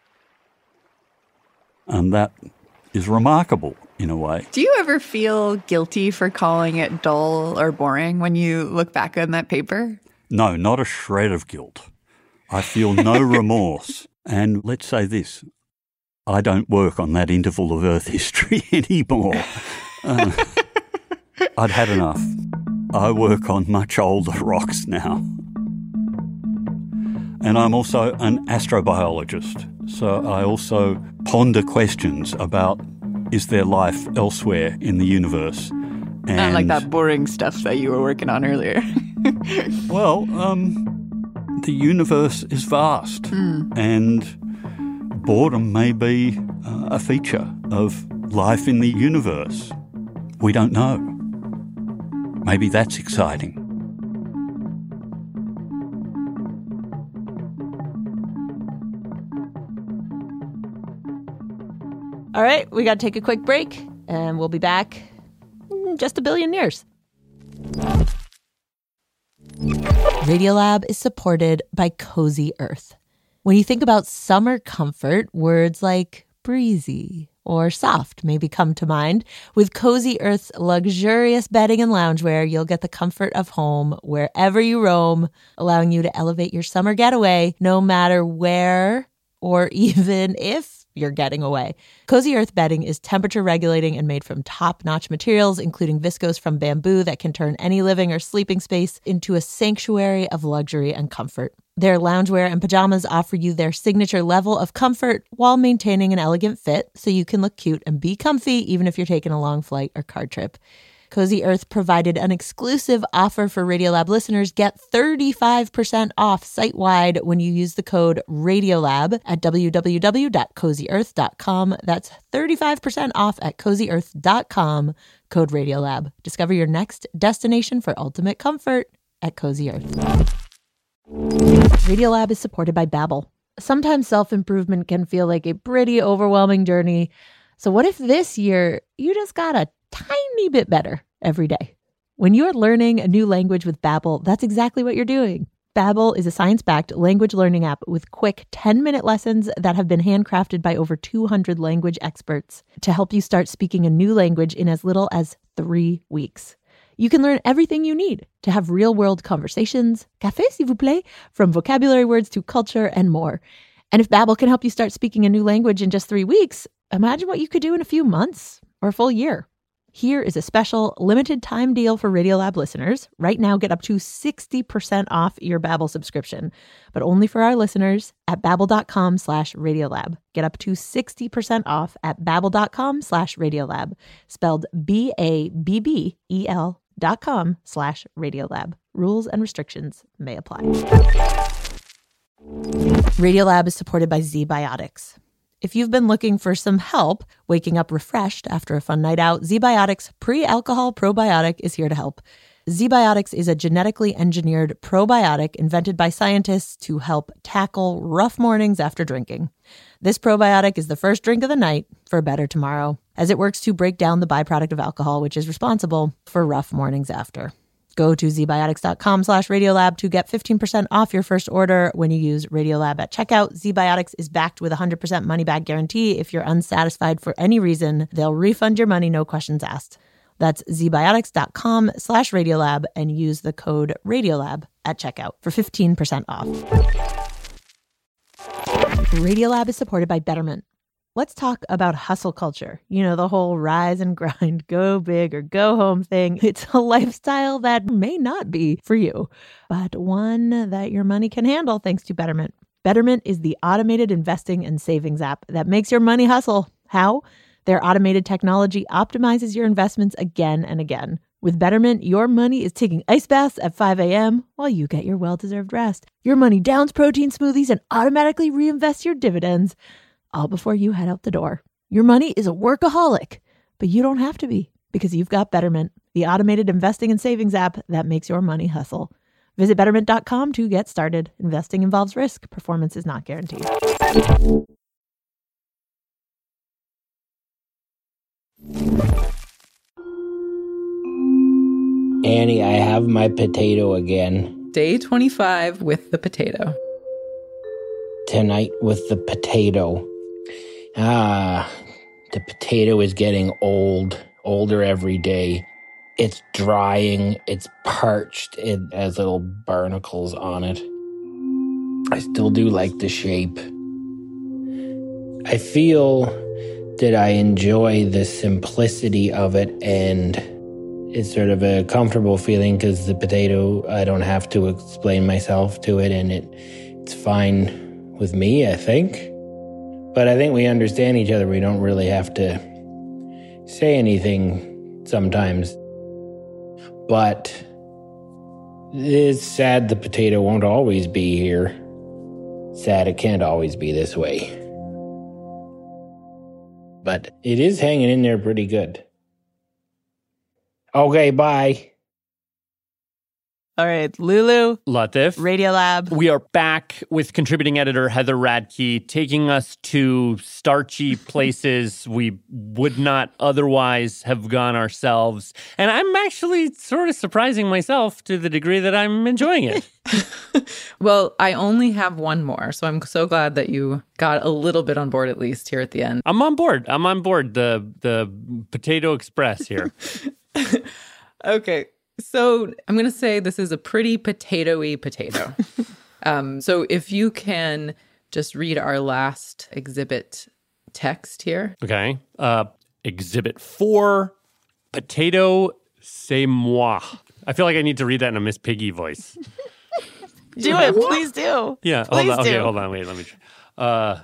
And that is remarkable in a way. Do you ever feel guilty for calling it dull or boring when you look back on that paper? No, not a shred of guilt. I feel no remorse. And let's say this, I don't work on that interval of Earth history anymore. Uh, I'd had enough. I work on much older rocks now. And I'm also an astrobiologist, so I also ponder questions about, is there life elsewhere in the universe? And not like that boring stuff that you were working on earlier. Well, um, the universe is vast, mm. and boredom may be uh, a feature of life in the universe. We don't know. Maybe that's exciting. All right, we got to take a quick break, and we'll be back in just a billion years. Radiolab is supported by Cozy Earth. When you think about summer comfort, words like breezy or soft maybe come to mind. With Cozy Earth's luxurious bedding and loungewear, you'll get the comfort of home wherever you roam, allowing you to elevate your summer getaway no matter where or even if you're getting away. Cozy Earth bedding is temperature regulating and made from top-notch materials, including viscose from bamboo that can turn any living or sleeping space into a sanctuary of luxury and comfort. Their loungewear and pajamas offer you their signature level of comfort while maintaining an elegant fit, so you can look cute and be comfy even if you're taking a long flight or car trip. Cozy Earth provided an exclusive offer for Radiolab listeners. Get thirty-five percent off site-wide when you use the code RADIOLAB at w w w dot cozy earth dot com. That's thirty-five percent off at cozy earth dot com, code RADIOLAB. Discover your next destination for ultimate comfort at Cozy Earth. Radiolab is supported by Babbel. Sometimes self-improvement can feel like a pretty overwhelming journey. So what if this year you just got a tiny bit better every day? When you're learning a new language with Babbel, that's exactly what you're doing. Babbel is a science-backed language learning app with quick ten-minute lessons that have been handcrafted by over two hundred language experts to help you start speaking a new language in as little as three weeks. You can learn everything you need to have real-world conversations, café s'il vous plaît, from vocabulary words to culture and more. And if Babbel can help you start speaking a new language in just three weeks, imagine what you could do in a few months or a full year. Here is a special limited time deal for Radiolab listeners. Right now, get up to sixty percent off your Babbel subscription, but only for our listeners at babbel.com slash Radiolab. Get up to sixty percent off at babbel.com slash Radiolab, spelled B A B B E L dot com slash Radiolab. Rules and restrictions may apply. Radiolab is supported by ZBiotics. If you've been looking for some help waking up refreshed after a fun night out, ZBiotics Pre-Alcohol Probiotic is here to help. ZBiotics is a genetically engineered probiotic invented by scientists to help tackle rough mornings after drinking. This probiotic is the first drink of the night for a better tomorrow, as it works to break down the byproduct of alcohol, which is responsible for rough mornings after. Go to zbiotics.com slash Radiolab to get fifteen percent off your first order when you use Radiolab at checkout. ZBiotics is backed with a one hundred percent money-back guarantee. If you're unsatisfied for any reason, they'll refund your money, no questions asked. That's zbiotics.com slash Radiolab and use the code Radiolab at checkout for fifteen percent off. Radiolab is supported by Betterment. Let's talk about hustle culture. You know, the whole rise and grind, go big or go home thing. It's a lifestyle that may not be for you, but one that your money can handle thanks to Betterment. Betterment is the automated investing and savings app that makes your money hustle. How? Their automated technology optimizes your investments again and again. With Betterment, your money is taking ice baths at five a.m. while you get your well-deserved rest. Your money downs protein smoothies and automatically reinvests your dividends, all before you head out the door. Your money is a workaholic, but you don't have to be because you've got Betterment, the automated investing and savings app that makes your money hustle. Visit betterment dot com to get started. Investing involves risk. Performance is not guaranteed. Annie, I have my potato again. Day twenty-five with the potato. Tonight with the potato. Ah, the potato is getting old, older every day. It's drying, it's parched, it has little barnacles on it. I still do like the shape. I feel that I enjoy the simplicity of it, and it's sort of a comfortable feeling because the potato, I don't have to explain myself to it, and it it's fine with me, I think. But I think we understand each other. We don't really have to say anything sometimes. But it's sad the potato won't always be here. Sad it can't always be this way. But it is hanging in there pretty good. Okay, bye. All right, Lulu. Latif. Radiolab. We are back with contributing editor Heather Radke, taking us to starchy places we would not otherwise have gone ourselves. And I'm actually sort of surprising myself to the degree that I'm enjoying it. Well, I only have one more, so I'm so glad that you got a little bit on board at least here at the end. I'm on board. I'm on board. The the Potato Express here. Okay. So I'm going to say this is a pretty potato-y potato. um, so if you can just read our last exhibit text here. Okay. Uh, exhibit four, Potato C'est moi. I feel like I need to read that in a Miss Piggy voice. Do it. Please do. Yeah. Please hold on. do. Okay, hold on. Wait, let me try. Uh,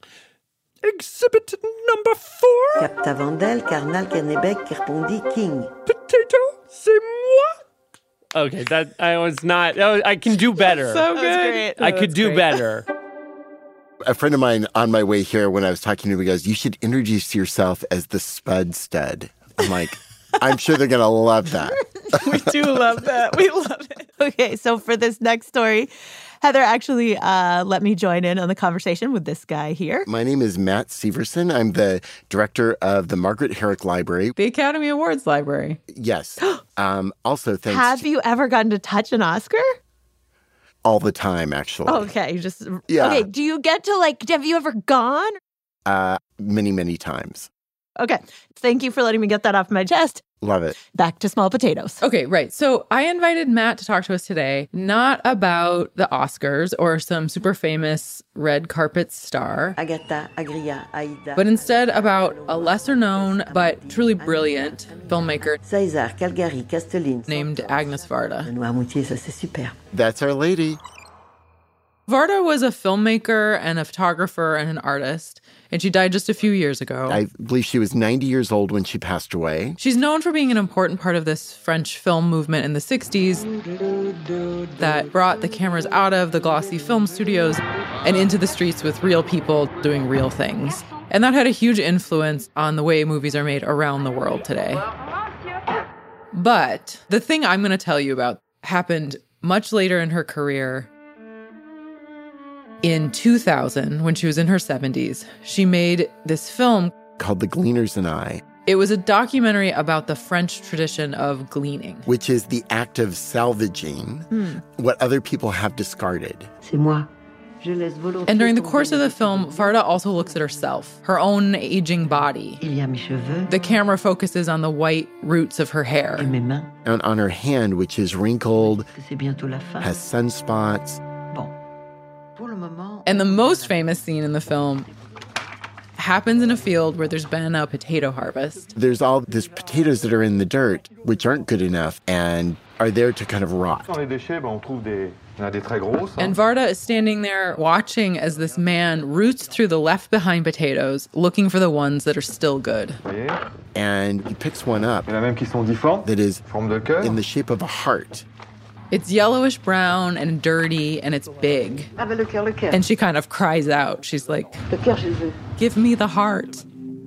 exhibit number four. Capta Vandel, Carnal Kernebec, qui répondit King. Potato C'est moi. Okay, that I was not. I, was, I can do better. So good. I could do great. better. A friend of mine on my way here, when I was talking to him, he goes, "You should introduce yourself as the Spud Stud." I'm like, I'm sure they're gonna love that. We do love that. We love it. Okay, so for this next story, Heather actually uh, let me join in on the conversation with this guy here. My name is Matt Severson. I'm the director of the Margaret Herrick Library. The Academy Awards Library. Yes. um, also, thanks Have to- you ever gotten to touch an Oscar? all the time, actually. Okay, just Yeah. okay. Do you get to like? Have you ever gone? Uh, many, many times. Okay, thank you for letting me get that off my chest. Love it. Back to small potatoes. Okay, right. So I invited Matt to talk to us today, not about the Oscars or some super famous red carpet star, Agatha, Agria, Aida. but instead about a lesser known but truly brilliant filmmaker César, Calgary, Castelline. named Agnes Varda. Noirmoutier, ça c'est super. That's our lady. Varda was a filmmaker and a photographer and an artist, and she died just a few years ago. I believe she was ninety years old when she passed away. She's known for being an important part of this French film movement in the sixties that brought the cameras out of the glossy film studios and into the streets with real people doing real things. And that had a huge influence on the way movies are made around the world today. But the thing I'm going to tell you about happened much later in her career. In two thousand, when she was in her seventies, she made this film Called The Gleaners and I. It was a documentary about the French tradition of gleaning, which is the act of salvaging mm. what other people have discarded. C'est moi. And during the course of the film, Varda also looks at herself, her own aging body. The camera focuses on the white roots of her hair. And on her hand, which is wrinkled, has sunspots. And the most famous scene in the film happens in a field where there's been a potato harvest. There's all these potatoes that are in the dirt, which aren't good enough and are there to kind of rot. And Varda is standing there watching as this man roots through the left-behind potatoes, looking for the ones that are still good. And he picks one up that is in the shape of a heart. It's yellowish brown and dirty, and it's big. And she kind of cries out. She's like, give me the heart.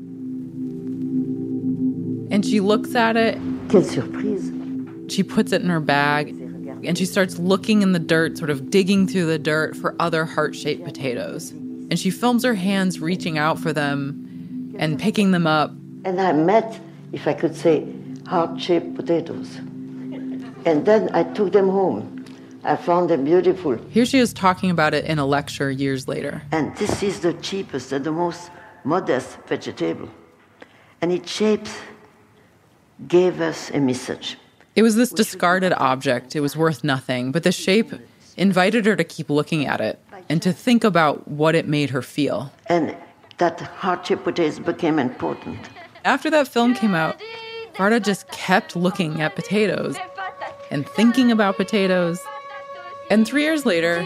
And she looks at it. Quelle surprise. She puts it in her bag, and she starts looking in the dirt, sort of digging through the dirt for other heart-shaped potatoes. And she films her hands reaching out for them and picking them up. And I met, if I could say, heart-shaped potatoes. And then I took them home. I found them beautiful. Here she is talking about it in a lecture years later. And this is the cheapest and the most modest vegetable. And its shapes gave us a message. It was this discarded object. It was worth nothing. But the shape invited her to keep looking at it and to think about what it made her feel. And that heart-shaped potatoes became important. After that film came out, Varda just kept looking at potatoes and thinking about potatoes. And three years later,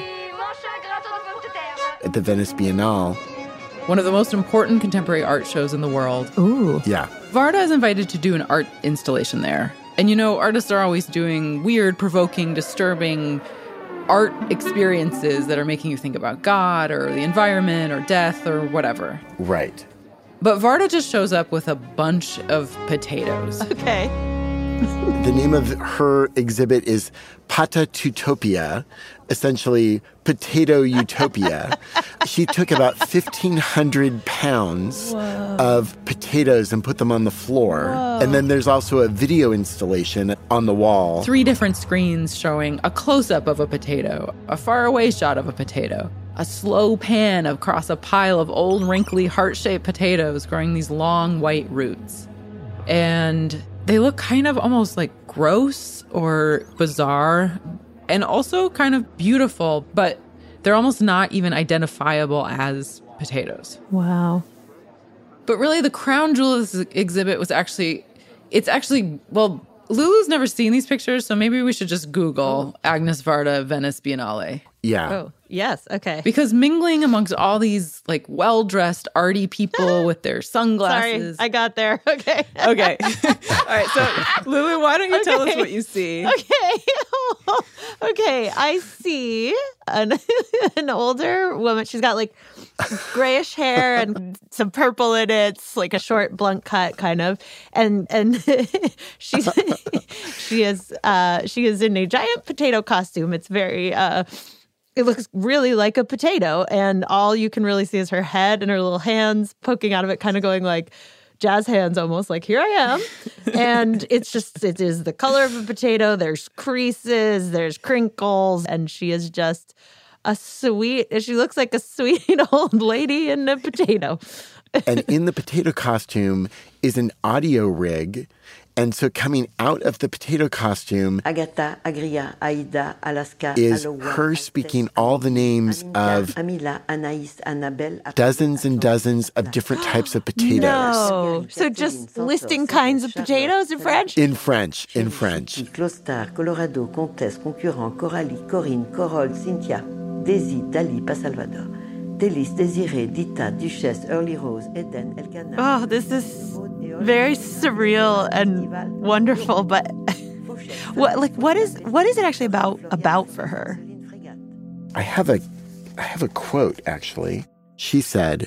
at the Venice Biennale, one of the most important contemporary art shows in the world. Ooh. Yeah. Varda is invited to do an art installation there. And you know, artists are always doing weird, provoking, disturbing art experiences that are making you think about God or the environment or death or whatever. Right. But Varda just shows up with a bunch of potatoes. Okay. The name of her exhibit is Patatutopia, essentially Potato Utopia. She took about fifteen hundred pounds Whoa. Of potatoes and put them on the floor. Whoa. And then there's also a video installation on the wall. Three different screens showing a close-up of a potato, a far-away shot of a potato, a slow pan across a pile of old, wrinkly, heart-shaped potatoes growing these long white roots. And they look kind of almost like gross or bizarre and also kind of beautiful, but they're almost not even identifiable as potatoes. Wow. But really, the crown jewel of this exhibit was actually, it's actually, well, Lulu's never seen these pictures, so maybe we should just Google Agnes Varda Venice Biennale. Yeah. Oh, yes. Okay. Because mingling amongst all these like well-dressed, arty people with their sunglasses. Sorry, I got there. Okay. Okay. All right. So, Lulu, why don't you okay. tell us what you see? Okay. Okay. I see an, an older woman. She's got like grayish hair and some purple in it. It's like a short, blunt cut kind of. And and she's she is uh, she is in a giant potato costume. It's very. Uh, It looks really like a potato, and all you can really see is her head and her little hands poking out of it, kind of going like jazz hands almost, like, here I am. And it's just, it is the color of a potato. There's creases, there's crinkles, and she is just a sweet, she looks like a sweet old lady in a potato. And in the potato costume is an audio rig. And so coming out of the potato costume Agatha, Agria, Aida, Alaska, is Aloha, her speaking all the names of Amila, Anaïs, Annabelle, dozens and dozens of different types of potatoes. No. So just listing kinds of potatoes in French? In French, in French. Clostar, Colorado, Comtesse, Concurrent, Coralie, Corinne, Corolle, Cynthia, Daisy, Dali, Pasalvador, Délice, Désirée, Dita, Duchesse, Early Rose, Eden, Elkanah. Oh, this is very surreal and wonderful, but what like what is what is it actually about about for her? I have a I have a quote actually. She said,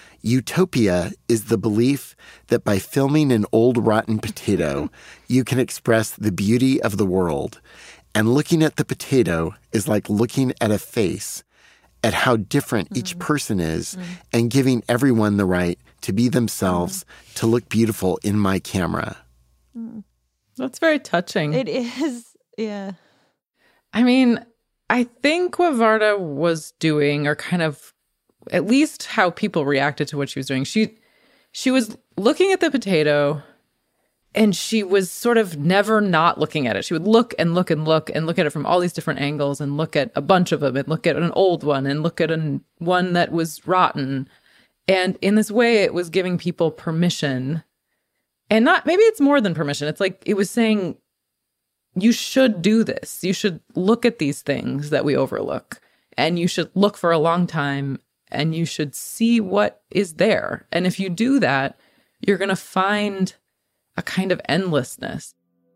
"Utopia is the belief that by filming an old rotten potato, you can express the beauty of the world. And looking at the potato is like looking at a face, at how different mm. each person is, mm. and giving everyone the right to be themselves, to look beautiful in my camera. That's very touching. It is, yeah. I mean, I think what Varda was doing, or kind of at least how people reacted to what she was doing, she she was looking at the potato and she was sort of never not looking at it. She would look and look and look and look at it from all these different angles and look at a bunch of them and look at an old one and look at an, one that was rotten. And in this way, it was giving people permission. And not, maybe it's more than permission. It's like it was saying, you should do this. You should look at these things that we overlook. And you should look for a long time and you should see what is there. And if you do that, you're going to find a kind of endlessness.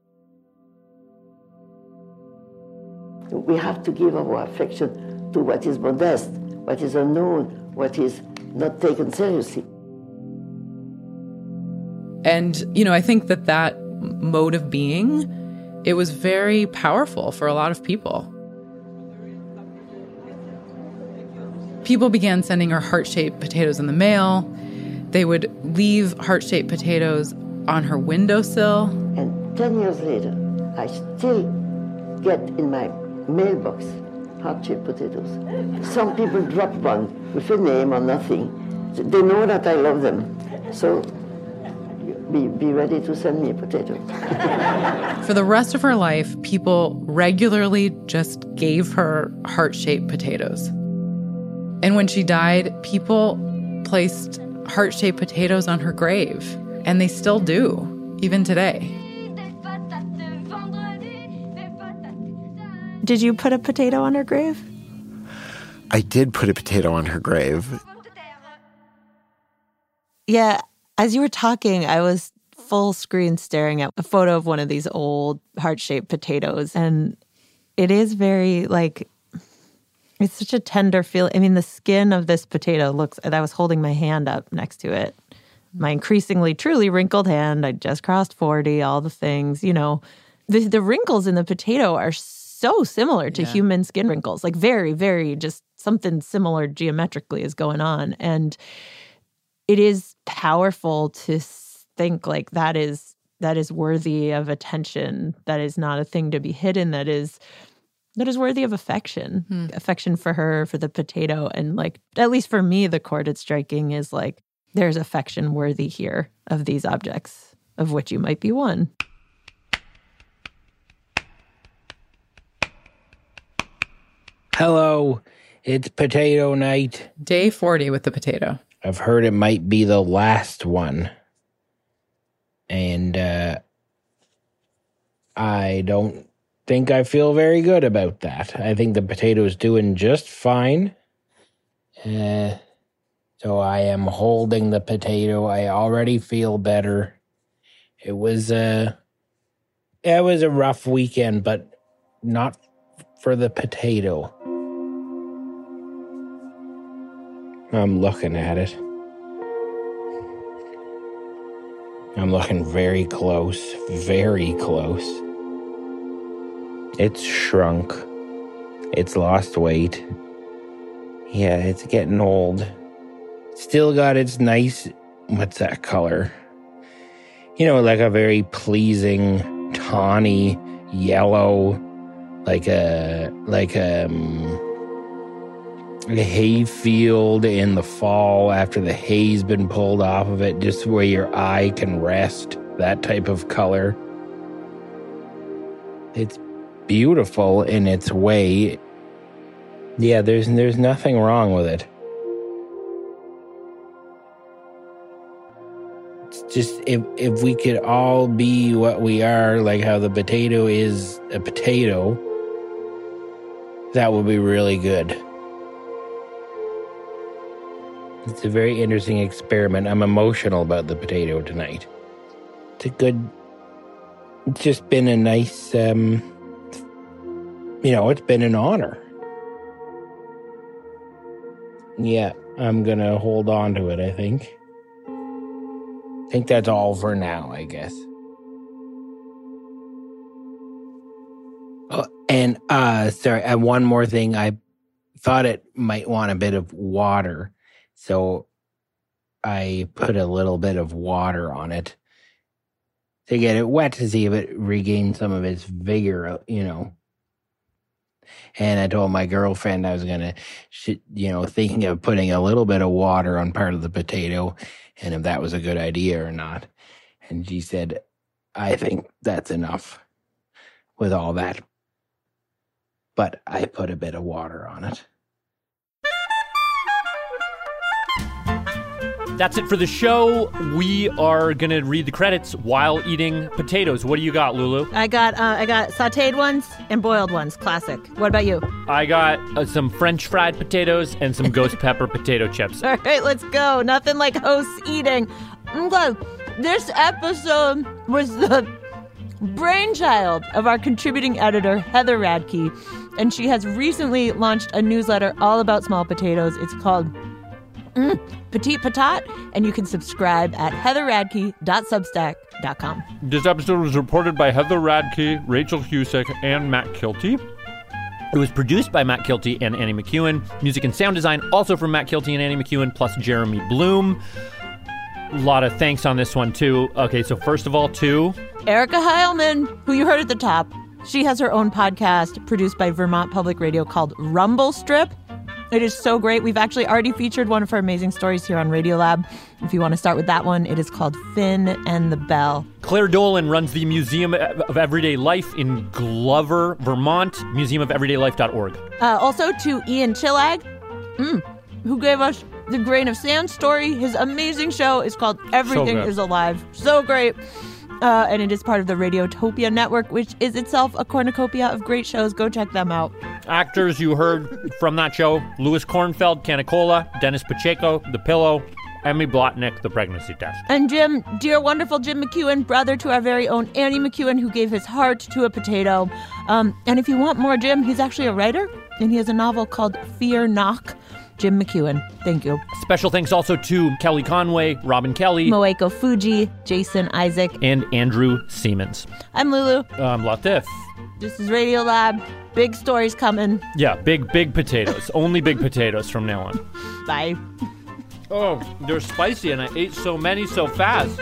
We have to give our affection to what is modest, what is unknown, what is not taken seriously. And, you know, I think that that mode of being, it was very powerful for a lot of people. People began sending her heart-shaped potatoes in the mail. They would leave heart-shaped potatoes on her windowsill. And ten years later, I still get in my mailbox heart-shaped potatoes. Some people drop one with a name or nothing. They know that I love them. So be, be ready to send me a potato. For the rest of her life, people regularly just gave her heart-shaped potatoes. And when she died, people placed heart-shaped potatoes on her grave. And they still do, even today. Did you put a potato on her grave? I did put a potato on her grave. Yeah, as you were talking, I was full screen staring at a photo of one of these old heart-shaped potatoes. And it is very, like, it's such a tender feel. I mean, the skin of this potato looks, I was holding my hand up next to it. My increasingly truly wrinkled hand. I just crossed forty, all the things, you know. The, the wrinkles in the potato are so similar to Yeah. human skin wrinkles. Like very, very just something similar geometrically is going on. And it is powerful to think like that is that is worthy of attention. That is not a thing to be hidden. That is that is worthy of affection. Hmm. Affection for her, for the potato. And like, at least for me, the chord it's striking is like, there's affection worthy here of these objects, of which you might be one. Hello, it's potato night. Day forty with the potato. I've heard it might be the last one. And uh, I don't think I feel very good about that. I think the potato's doing just fine. Uh, so I am holding the potato. I already feel better. It was a, it was a rough weekend, but not for the potato. I'm looking at it. I'm looking very close, very close. It's shrunk. It's lost weight. Yeah, it's getting old. Still got its nice, what's that color? You know, like a very pleasing, tawny yellow, like a, like a, um, a hay field in the fall after the hay's been pulled off of it, just where your eye can rest, that type of color. It's beautiful in its way. Yeah, there's there's nothing wrong with it. It's just if if we could all be what we are, like how the potato is a potato, that would be really good. It's a very interesting experiment. I'm emotional about the potato tonight. It's a good, it's just been a nice, um, you know, it's been an honor. Yeah, I'm going to hold on to it, I think. I think that's all for now, I guess. Oh, and, uh, sorry, and one more thing. I thought it might want a bit of water. So I put a little bit of water on it to get it wet to see if it regained some of its vigor, you know. And I told my girlfriend I was going to, you know, thinking of putting a little bit of water on part of the potato and if that was a good idea or not. And she said, I think that's enough with all that. But I put a bit of water on it. That's it for the show. We are going to read the credits while eating potatoes. What do you got, Lulu? I got uh, I got sautéed ones and boiled ones. Classic. What about you? I got uh, some French fried potatoes and some ghost pepper potato chips. All right, let's go. Nothing like hosts eating. Okay, this episode was the brainchild of our contributing editor, Heather Radke, and she has recently launched a newsletter all about small potatoes. It's called Mm, Petite Patat, and you can subscribe at heather radke dot substack dot com. This episode was reported by Heather Radke, Rachel Husick, and Matt Kilty. It was produced by Matt Kilty and Annie McEwen. Music and sound design also from Matt Kilty and Annie McEwen, plus Jeremy Bloom. A lot of thanks on this one, too. Okay, so first of all, to Erica Heilman, who you heard at the top. She has her own podcast produced by Vermont Public Radio called Rumble Strip. It is so great. We've actually already featured one of her amazing stories here on Radiolab. If you want to start with that one, it is called Finn and the Bell. Claire Dolan runs the Museum of Everyday Life in Glover, Vermont, museum of everyday life dot org. Uh, also to Ian Chillag, mm, who gave us the Grain of Sand story. His amazing show is called Everything So is Alive. So great. Uh, and it is part of the Radiotopia Network, which is itself a cornucopia of great shows. Go check them out. Actors you heard from that show: Louis Kornfeld, Canicola, Dennis Pacheco, The Pillow, Emmy Blotnick, The Pregnancy Test. And Jim, dear wonderful Jim McEwen, brother to our very own Annie McEwen, who gave his heart to a potato. Um, and if you want more Jim, he's actually a writer, and he has a novel called Fear Knock. Jim McEwen, thank you. Special thanks also to Kelly Conway, Robin Kelly, Moeko Fuji, Jason Isaac, and Andrew Siemens. I'm Lulu. I'm Latif. This is Radiolab. Big stories coming. Yeah, big, big potatoes. Only big potatoes from now on. Bye. Oh, they're spicy, and I ate so many so fast.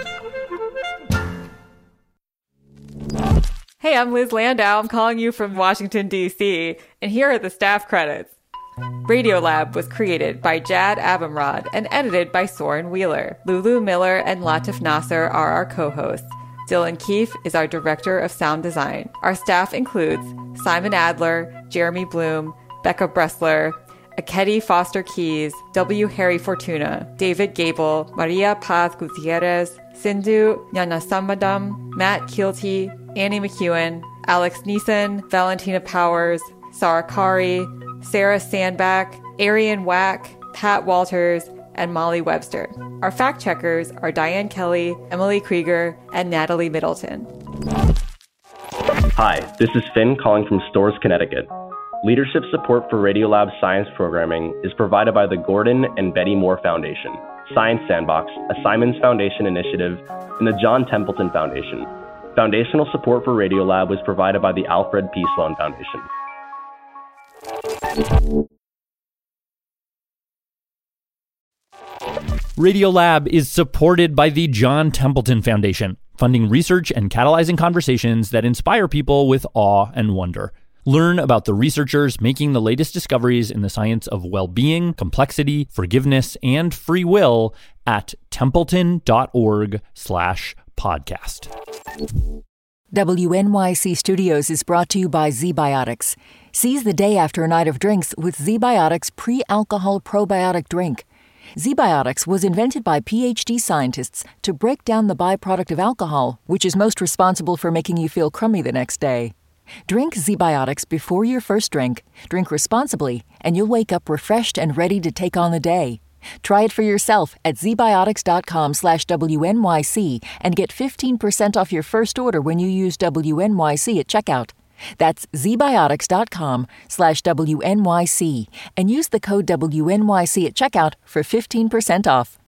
Hey, I'm Liz Landau. I'm calling you from Washington, D C, and here are the staff credits. Radiolab was created by Jad Abumrad and edited by Soren Wheeler. Lulu Miller and Latif Nasser are our co-hosts. Dylan Keefe is our director of sound design. Our staff includes Simon Adler, Jeremy Bloom, Becca Bressler, Akedi Foster Keys, W. Harry Fortuna, David Gable, Maria Paz Gutierrez, Sindhu Nyanasamadam, Matt Kilty, Annie McEwen, Alex Neeson, Valentina Powers, Sarah Kari, Sarah Sandback, Arian Wack, Pat Walters, and Molly Webster. Our fact checkers are Diane Kelly, Emily Krieger, and Natalie Middleton. Hi, this is Finn calling from Storrs, Connecticut. Leadership support for Radiolab's science programming is provided by the Gordon and Betty Moore Foundation, Science Sandbox, a Simons Foundation initiative, and the John Templeton Foundation. Foundational support for Radiolab was provided by the Alfred P. Sloan Foundation. Radiolab is supported by the John Templeton Foundation, funding research and catalyzing conversations that inspire people with awe and wonder. Learn about the researchers making the latest discoveries in the science of well-being, complexity, forgiveness, and free will at templeton.org slash podcast. W N Y C Studios is brought to you by ZBiotics. Seize the day after a night of drinks with ZBiotics pre-alcohol probiotic drink. ZBiotics was invented by P H D scientists to break down the byproduct of alcohol, which is most responsible for making you feel crummy the next day. Drink ZBiotics before your first drink, drink responsibly, and you'll wake up refreshed and ready to take on the day. Try it for yourself at zbiotics.com slash WNYC and get fifteen percent off your first order when you use W N Y C at checkout. That's zbiotics.com slash WNYC and use the code W N Y C at checkout for fifteen percent off.